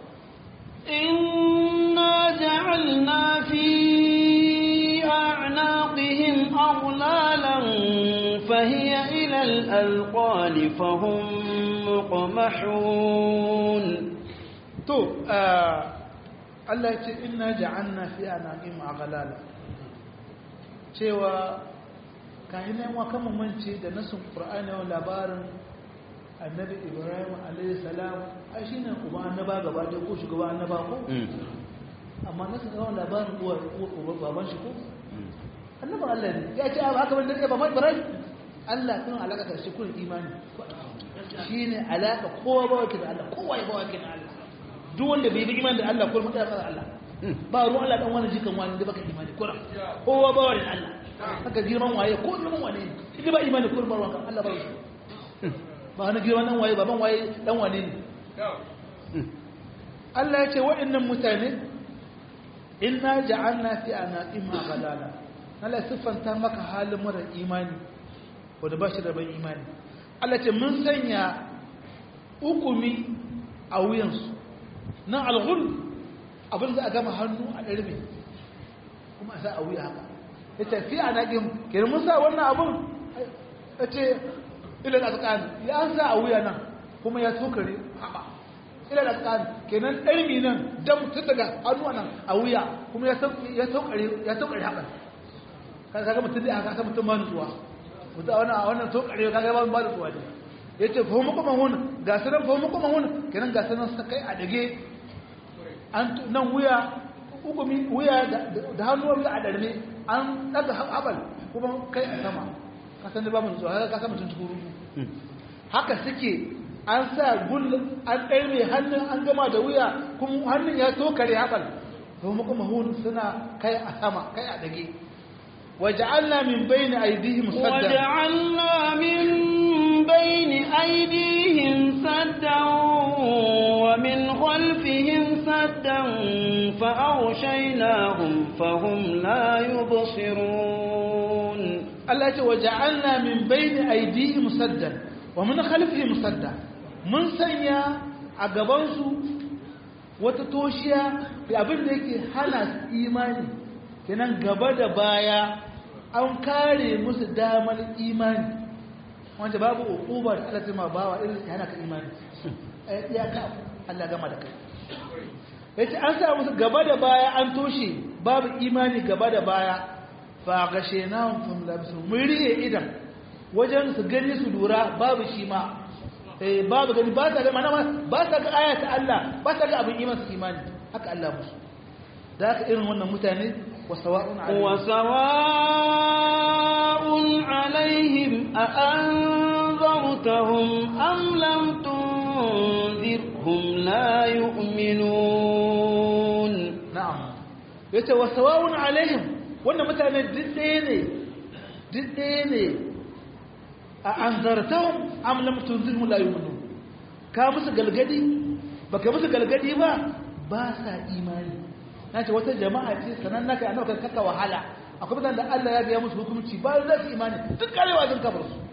inna ja'alna fi a'naqihim aghlalan fahiya ila al-alqan fahum muqmahun. to Allah ya ce inna ja'alna fi anaqim aghlala cewa kayan yan wa kan mance da nasin Qur'ani wa labarin Annabi Ibrahim alayhi salam ai shine uba annaba gaba da ko shugaba annaba ko amma nasin ga labarin uwa baban shi ko annabi Allah ne ya ce haka ban da baban Ibrahim Allah kun alaka da shi kun imani shine alaka kowa ba wake da Allah kowa ba wake da Allah duk wanda bai bi imani da Allah ko mutum ya fara Allah ba ruwan Allah dan wani jikan wani da baka imani kura kowa ba wani Allah haka girman waye ko girman wane ne ba imani ko ba ruwan Allah ba shi ba wani girman dan waye baban waye dan wane ne Allah ya ce wa'annan mutane inna ja'alna fi anaqim ghalala Allah siffanta maka halin mara imani wanda ba shi da ban imani Allah ce mun sanya hukumi a wuyansu nan alghul abin da a gama hannu a ɗarbe kuma a sa a wuya haka ya tafi a naƙin kenan mun sa wannan abin ya ce ilal azqani ya an sa a wuya nan kuma ya tokare haɓa ilal azqani kenan ɗarmi nan dam tun daga hannu nan a wuya kuma ya tokare haɓa kaga mutum da aka mutum ma nutsuwa mutum a wannan tokare kaga ba nutsuwa ne ya ce fa kuma hun ga sanan fa kuma hun kenan ga sanan sa kai a dage an nan wuya hukumi wuya da hannuwar a darme an daga habal kuma kai a sama ka san da ba mun zuwa ka san mutun tukuru haka suke an sa gul an dai mai hannun an gama da wuya kuma hannun ya tokare habal kuma hun suna kai a sama kai a dage waja'alna min bayni aydihim sadda waja'alna min bayni aydihim saddan wa min khalfihim saddan fa aghshaynahum fahum la yubsirun. Allah ya ce waja'alna min bayni aydihim saddan wa min khalfihim sadda mun sanya a gaban su wata toshiya abin da yake hana imani kenan gaba da baya an kare musu damar imani wanda babu ukuba da Allah zai ma bawa irin hana ka imani ya ka Allah gama da kai yace an sa musu gaba da baya an toshe babu imani gaba da baya fa gashenahum fum labsu muriye idan wajen su gani su lura babu shi ma babu gani ba ta ga mana ba ta ga ayata Allah ba ta ga abin imani haka Allah musu da haka irin wannan mutane وسواء عليهم أأنذرتهم أم لم تنذرهم لا يؤمنون. نعم وسواء عليهم wannan mutane didde ne أأنذرتهم أم لم تنذرهم لا يؤمنون ka musu galgadi baka musu galgadi ba sa imani nace wata jama'a ce sanan naka annabi kaka wahala akwai mutanen da Allah ya ga musu hukunci ba za su imani duk karewa din kabar su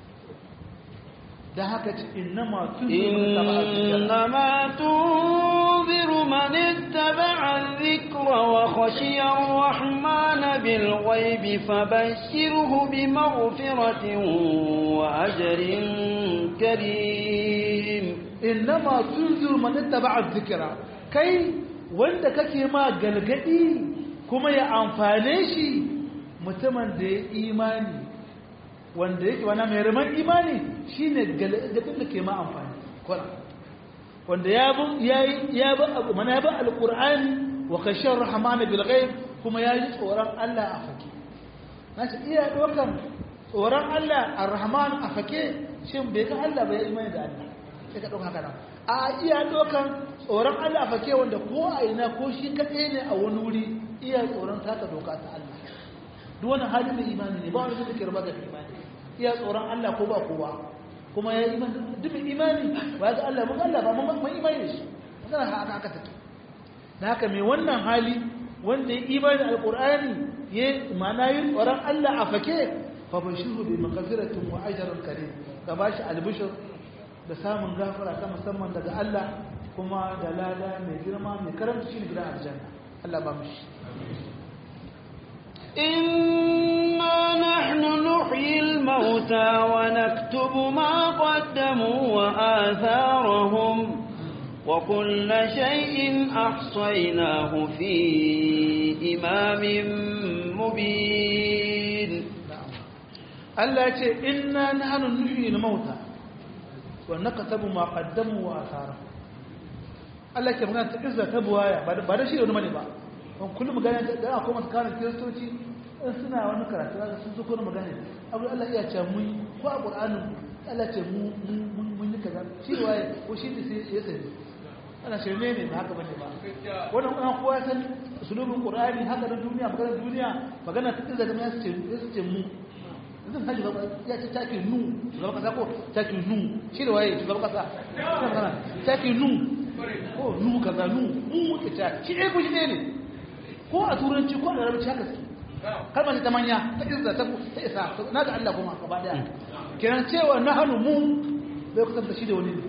dan haka ce innama tunziru man ittaba'a dhikra wa khashiya ar-rahman bil ghaibi fabashshirhu bi maghfiratin wa ajrin karim. innama tunziru man ittaba'a dhikra kai wanda kake ma galgadi kuma ya amfane shi mutumin da ya imani wanda yake wani mai raman imani shine galibin da ke ma amfani kwara wanda ya bi abu mana ya bi alqur'ani wa khashiyar rahman bil ghaib kuma ya ji tsoron Allah a fake nace iya dokan tsoron Allah ar-rahman a fake shin bai ga Allah ba ya imani da Allah sai ka doka haka nan a iya dokan tsoron Allah a fake wanda ko a ina ko shi kadai ne a wani wuri iya tsoron taka doka ta Allah duk wani hali mai imani ne ba wani da ke raba da imani iya tsoron Allah ko ba kowa kuma ya yi duk imani ba ga Allah mun Allah ba mun imani da shi magana haka aka take da haka mai wannan hali wanda ya imani da alqur'ani ya mana yin tsoron Allah a fake fa bashiru bi maghfiratin wa ajrin karim ka bashi albishir da samun gafara ta musamman daga Allah kuma da lada mai girma mai karanta shi gidan aljanna Allah ba mu shi إنا نحن نحيي الموتى ونكتب ما قدموا وآثارهم وكل شيء أحصيناه في إمام مبين Allah ce inna nahnu nuhyi al-mauta wa naktabu ma qaddamu wa athara Allah ke magana ta izza ta buwaya ba da shi da wani ba don kullum magana da akwai masu karin kiristoci in suna wani karatu da sun zuko magana abu Allah iya ce mu ko a Qur'anin Allah ce mun yi kaza shi waye ko shi da sai ya sani ana shirme ne ba haka bane ba wannan kuma kowa san sulubin Qur'ani haka da duniya magana ta izza da ya ce mu zan haji ba ya ce take nu shugaba kasa ko take nu shi da waye shugaba kasa take nu ko nu kaza nu mu ke ta shi ko shi ne ko a turanci ko a larabci haka su kalmar ta manya ta izza ta isa na da Allah kuma gaba daya kenan cewa na hannu mu bai kusanta shi da wani ne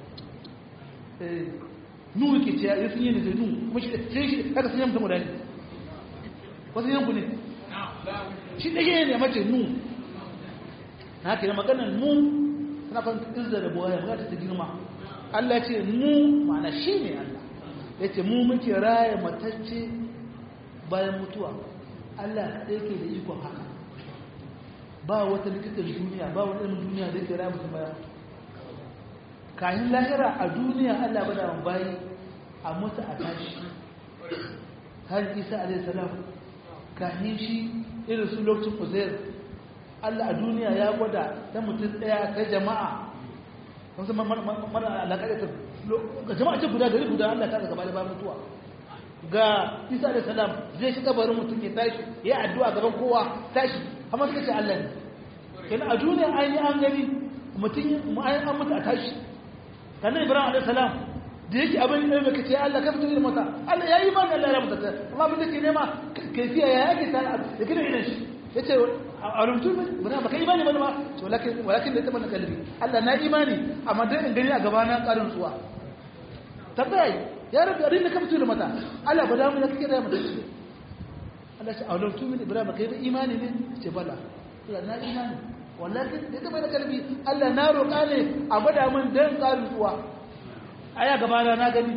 nu ke ce ya sun yi ne da nu kuma shi haka sun yi mutum da ne wasu yanku ne shi ɗaya ne mace nu na ke da maganar mu suna kan izza da buwaya magana ta girma Allah ce mu ma'ana shi ne Allah ya ce mu muke raya matacce bayan mutuwa Allah kaɗai ke da ikon haka ba wata likitar duniya ba wani ilimin duniya da ke raya mutum bayan kayan lahira a duniya Allah ba da bayi a mutu a tashi har isa alaihi salam kayan shi irin su lokacin uzair Allah a duniya ya gwada ta mutum ɗaya ta jama'a wasu mana alaƙar ga jama'a ce guda gari guda Allah ta gaba da ba mutuwa ga isa da salam zai shi kabarin mutum ya tashi ya addu'a gaban kowa tashi amma suka ce Allah ne kenan a duniya an yi an gani mutum an mutu a tashi sannan ibrahim alaihi salam da yake abin da yake ce Allah ka fito da mata Allah ya yi mani Allah ya mutu amma abin da ke nema kaifiya ya yake ta da kina idan shi yace a rubutu ba baka imani ba ma to walakin da tabbata kalbi Allah na imani amma dai in gani a gaba na karin tsuwa tabbai ya rabbi arin da ka fito da mata Allah ba da mu kake da mata Allah ce a rubutu min ibrahim baka yi imani ne ce bala Allah na imani walakin da tabbata kalbi Allah na roƙa ne a bada min dan karin tsuwa aya gaba na gani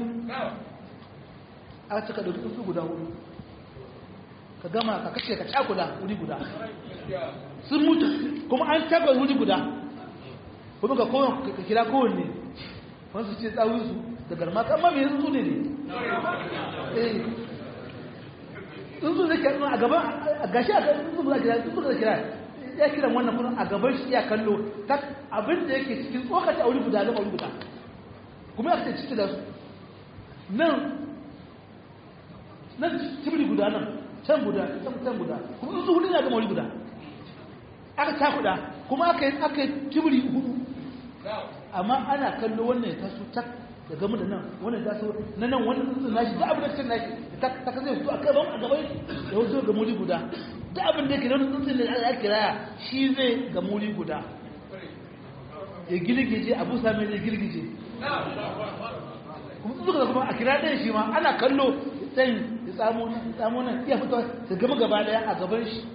a cika da su guda hudu ka gama ka kashe ka cakula wuri guda sun mutu kuma an cakula wuri guda kuma ka kira kowanne wasu ce tsawinsu da garma kama mai yanzu ne ne tsuntsu zai kira a gaban a gashi a kan tsuntsu zai kira ya kira wannan kuma a gaban shi ya kallo ta abin da yake cikin tsokaci a wuri guda gaba wuri guda kuma ya kasance ciki da su nan tibiri guda nan can guda can guda kuma su hudu na gama wuri guda aka takuda kuma aka yi tibiri hudu amma ana kallo wannan ya taso tak da gamu da nan wannan ya taso na nan wannan tsuntsun nashi da abin da cikin nashi ta zai fito a gaban a gaban da wasu ga muri guda da abin da yake da wani tsuntsun da ya kiraya shi zai ga muri guda ya girgije abu sami ne girgije kuma tsuntsun da kuma a kira ɗaya shi ma ana kallo sai ya tsamo nan iya fito ta gama gaba daya a gaban shi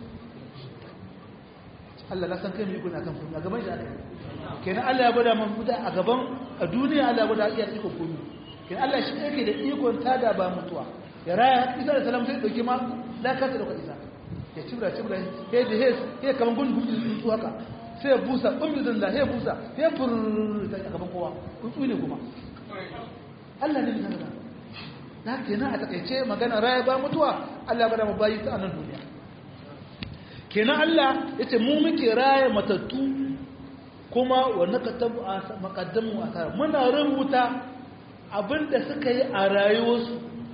Allah na san kai mai kuna kan kuma a gaban shi aka kenan Allah ya gwada man mutu a gaban a duniya Allah ya gwada iya iko komi kenan Allah shi yake da ikon tada ba mutuwa ya raya isa da salam sai dauki ma da ka dauka isa ya cibra he da he kaman gungun tsuntsu haka sai ya busa umizin da he busa he furr ta gaban kowa tsuntsu ne kuma Allah ne bisa da na kenan a takaice magana raya ba mutuwa Allah bada mu bayi ta anan duniya kenan Allah yace mu muke raya matattu kuma wa nakatabu maqaddamu asara muna rubuta abinda suka yi a rayuwarsu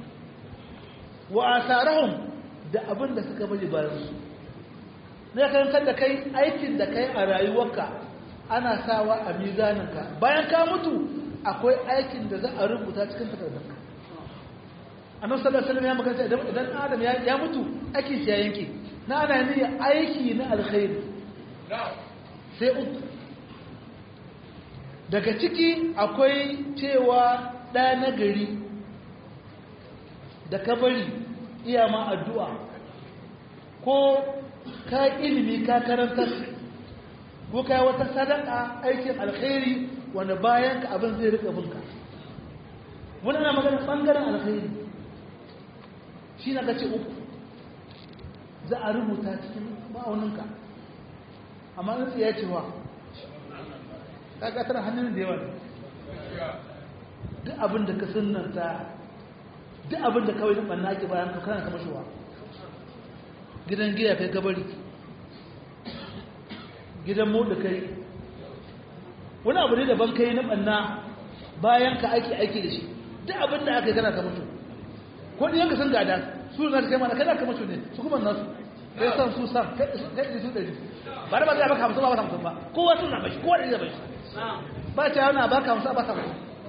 wa asarahum da abinda suka bari bayan su ne kan da kai aikin da kai a rayuwarka ana sawa a mizaninka bayan ka mutu akwai aikin da za a rubuta cikin takardarka annabi sallallahu alaihi wasallam ya magana idan adam ya mutu aikin shi ya yanke na ana ne aiki na alkhairi sai uku daga ciki akwai cewa ɗa na gari da ka bari iya ma addu'a ko ka ilimi ka karantar ko ka yi wata sadaka aikin alkhairi wanda bayan ka abin zai rika binka wani ana magana ɓangaren alkhairi shi na kace uku za a rubuta cikin ma'auninka amma in ya cewa ka tana hannun da yawa ne duk abin da ka sunanta duk abin da kawai zaɓa na ake bayan kana kama shuwa gidan giya kai gabari gidan mu da kai wani abu ne daban kai na ɓanna bayan ka aiki da shi duk abin da aka yi kana kama shuwa ko ɗiyan ka san gada su na kai mana kana kama shuwa ne su kuma nasu kai san su san kai su ɗari ba da ba zai baka hamsin ba hamsin ba kowa suna bashi kowa ɗari da bashi ba ta yana baka hamsin ba ta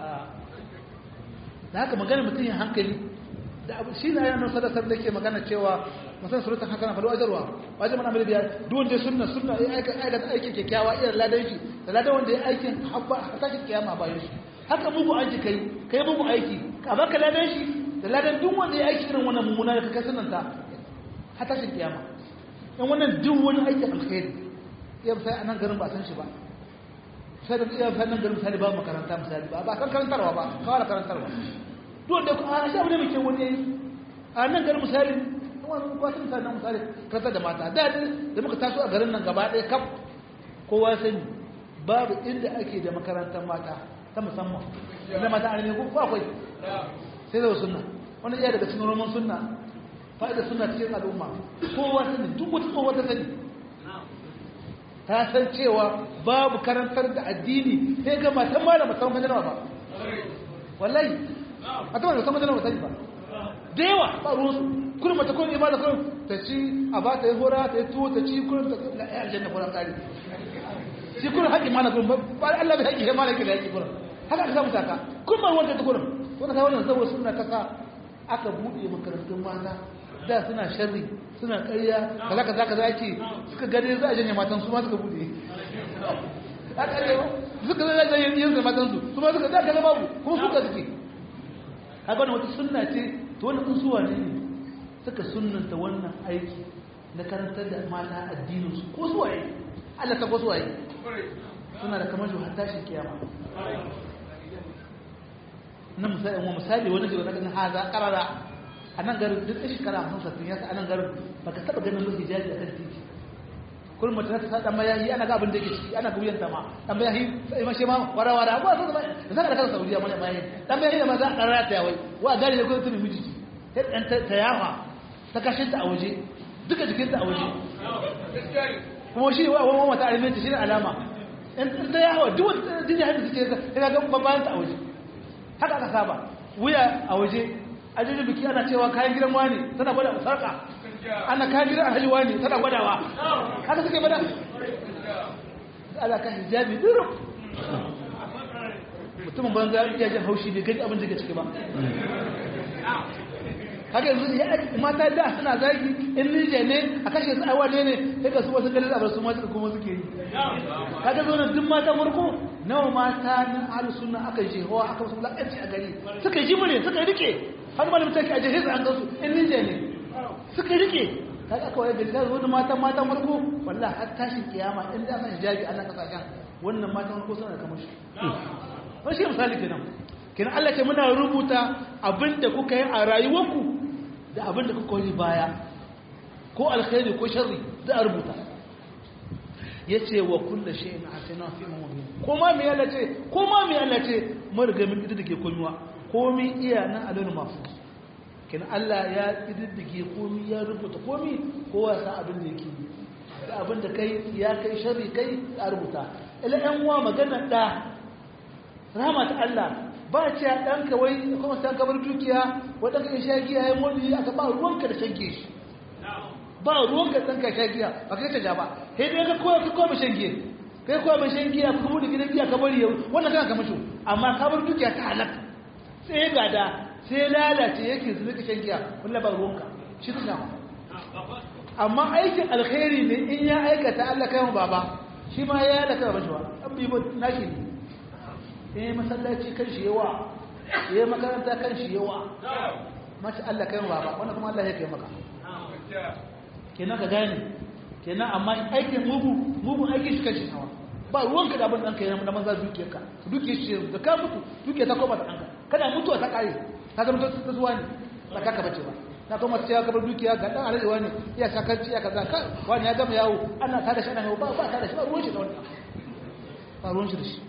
da haka magana mutum yin hankali da abu shi na yana sadasar da ke magana cewa musamman surutan haka na faɗo ajarwa wajen mana milibiya duwan da sunna ya aikata aikin kyakkyawa irin ladan shi da ladan wanda ya aikin habba a tashin kiyama bayan shi haka mugu aiki kai mugu aiki ka baka ladan shi da ladan duk wanda ya aiki irin wannan mummuna da kai sunanta a tashin kiyama in wannan duk wani aikin alkhairi iya sai a nan garin ba san shi ba sai da iya sai nan garin misali ba makaranta misali ba kan karantarwa ba kawai karantarwa duk da a shi abu ne muke wani a nan garin misali wani kwasu misali na misali karantar da mata da muka taso a garin nan gaba ɗaya kaf kowa sani babu inda ake da makarantar mata ta musamman na mata a ne ko akwai sai da sunna wani iya daga cikin roman sunna fa'ida sunna cikin al'umma kowa sani duk wata tsohuwa ta sani ta san cewa babu karantar da addini sai ga matan malama ta majalawa ba wallahi a ta matan majalawa ta yi ba da yawa ba ruwansu kullum mata kullum ibada kullum ta ci a ba ta yi hora ta yi tuwo ta ci kullum ta na yi aljanna kullum tsari shi kullum haƙi mana kullum ba Allah bai haƙi ya mana yake da haƙi kullum haka aka samu saka kullum wanda ta kullum wanda ta wannan saboda suna kasa aka buɗe makarantun mata da suna sharri suna ƙarya kaza ake suka gane za a janye matan su ma suka bude haka ne suka zai janye yin matan su ma suka zaka babu kuma suka suke haka wannan wata sunna ce to wannan usuwa ne suka sunnanta wannan aiki na karantar da mata addinin su ko su waye Allah ta ko su waye suna da kamar har tashin kiyama na misali wani jiwa na ganin haza karara a nan garin duk da shekara 50 ya sa a nan garin ba ka taɓa ganin mafi jaji a kan titi kullum mutum ta sa ɗan mayahi ana ga abin da yake ciki ana gubiyan ta ma ɗan mayahi sai ma shi ma wara-wara abuwa sun zama da zaka da kan saudiya mana mayahi ɗan mayahi da ma za a ɗan rata yawai wa gari da kuma tuni miji sai ɗan ta yafa ta kashin ta a waje duka jikin ta a waje kuma shi wa wani wata alimenti shi ne alama in ta yawa duk wata jinya hadin suke ya ga babban ta a waje haka aka saba wuya a waje a jirgin biki ana cewa kayan gidan wani tana gwada sarka ana kayan gidan alhaji wani tana gwadawa haka suke bada ala ka hijabi duru mutumin banza ya jin haushi bai gani abin da ke ciki ba haka yanzu ya mata da suna zagi in nije ne a kashe su aiwa ne sai ga su wasu ganin abar su ma suka kuma suke yi kaga zo na duk mata farko nawa mata na ahlus sunna aka je hawa aka musu lakanci a gari suka ji mure suka rike har malamin take a jihar an gansu in nije ne suka rike kaga aka waye da zo da mata farko wallahi har tashin kiyama in da san hijabi Allah kasashen wannan mata farko suna da kamar shi wani shi misali kenan Allah ce muna rubuta abinda kuka yi a rayuwarku da abinda kuka yi baya ko alkhairi ko sharri za a rubuta yace wa kullu shay'in ahsana fi mubin kuma me Allah ce mun riga mun kididdige komai komai iya nan alal mahfuz kin Allah ya kididdige komai ya rubuta komai kowa sa abin da yake da abin da kai ya kai sharri kai a rubuta ila ɗan uwa magana da rahmat Allah ba ce ɗanka wai kuma san kabar dukiya waɗanda ka sha giya ya moli aka ba ruwanka da shanke shi ba ruwanka ɗanka sha giya ba kai ta ja ba sai dai ka koya mai shan giya kai koya mai shan giya kuma da gidan giya ka bari yau wannan kana ka mashi amma kabar dukiya ta halaka sai ya gada sai lalace yake zuwa ka shan giya wallahi ba ruwanka shi ta sama amma aikin alkhairi ne in ya aikata Allah kai mu baba shi ma ya halaka ba shi ba an bi mu nashi ne masallaci kan shi yawa makaranta kan shi yawa mace Allah kai baba wannan kuma Allah ya kai maka kenan ka gane kenan amma aikin mugu aikin shi kan shi hawa ba ruwanka da abin da kai na manza dukiyarka dukiyar shi da ka mutu dukiyar ta koma ta danka kada mutuwa ta kare ta zama ta zuwa ne ba ka bace ba na kuma sai ka bar dukiya ga dan alaji wani iya sakarci ya kaza ka wani ya gama yawo ana tada shi ana ba ta da shi ba ruwan shi da wannan ba ruwan shi da shi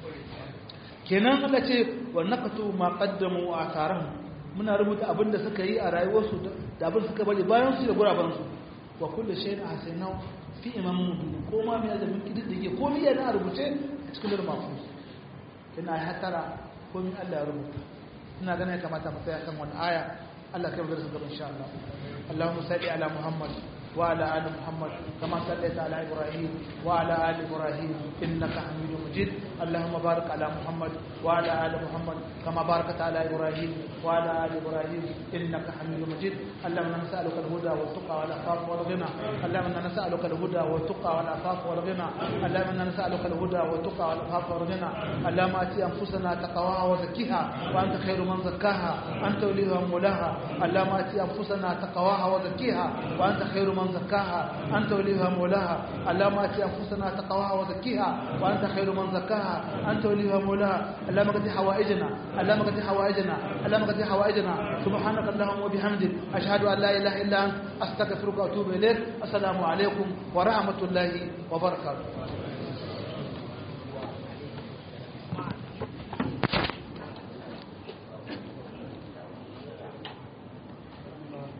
kenan Allah ce wa naqtu ma qaddamu wa atharahum muna rubuta abin da suka yi a rayuwarsu da abin suka bari bayan su da guraban su wa kullu shay'in ahsaynahu fi imamin mubin ko ma mai da mulki diddige ko mai yana rubuce a cikin lawhul mahfuz ina hatara ko mai Allah ya rubuta ina ganin kamata mu tsaya kan wannan aya Allah kai mu da gaba insha Allah Allahumma salli ala Muhammad وعلى آل محمد كما صليت على إبراهيم وعلى آل إبراهيم إنك حميد مجيد اللهم بارك على محمد وعلى آل محمد كما باركت على إبراهيم وعلى آل إبراهيم إنك حميد مجيد اللهم نسألك الهدى والتقى والعفاف والغنى اللهم نسألك الهدى والتقى والعفاف والغنى اللهم نسألك الهدى والتقى والعفاف والغنى اللهم آت أنفسنا تقواها وزكيها وأنت خير من زكاها أنت وليها مولاها اللهم آت أنفسنا تقواها وزكيها وأنت خير من زكاها أنت وليها مولاها اللهم آت أنفسنا تقواها وزكيها وأنت خير من زكاها أنت وليها مولاها اللهم قد حوائجنا اللهم قد حوائجنا اللهم قد حوائجنا سبحانك اللهم وبحمدك أشهد أن لا إله إلا أنت أستغفرك وأتوب إليك السلام عليكم ورحمة الله وبركاته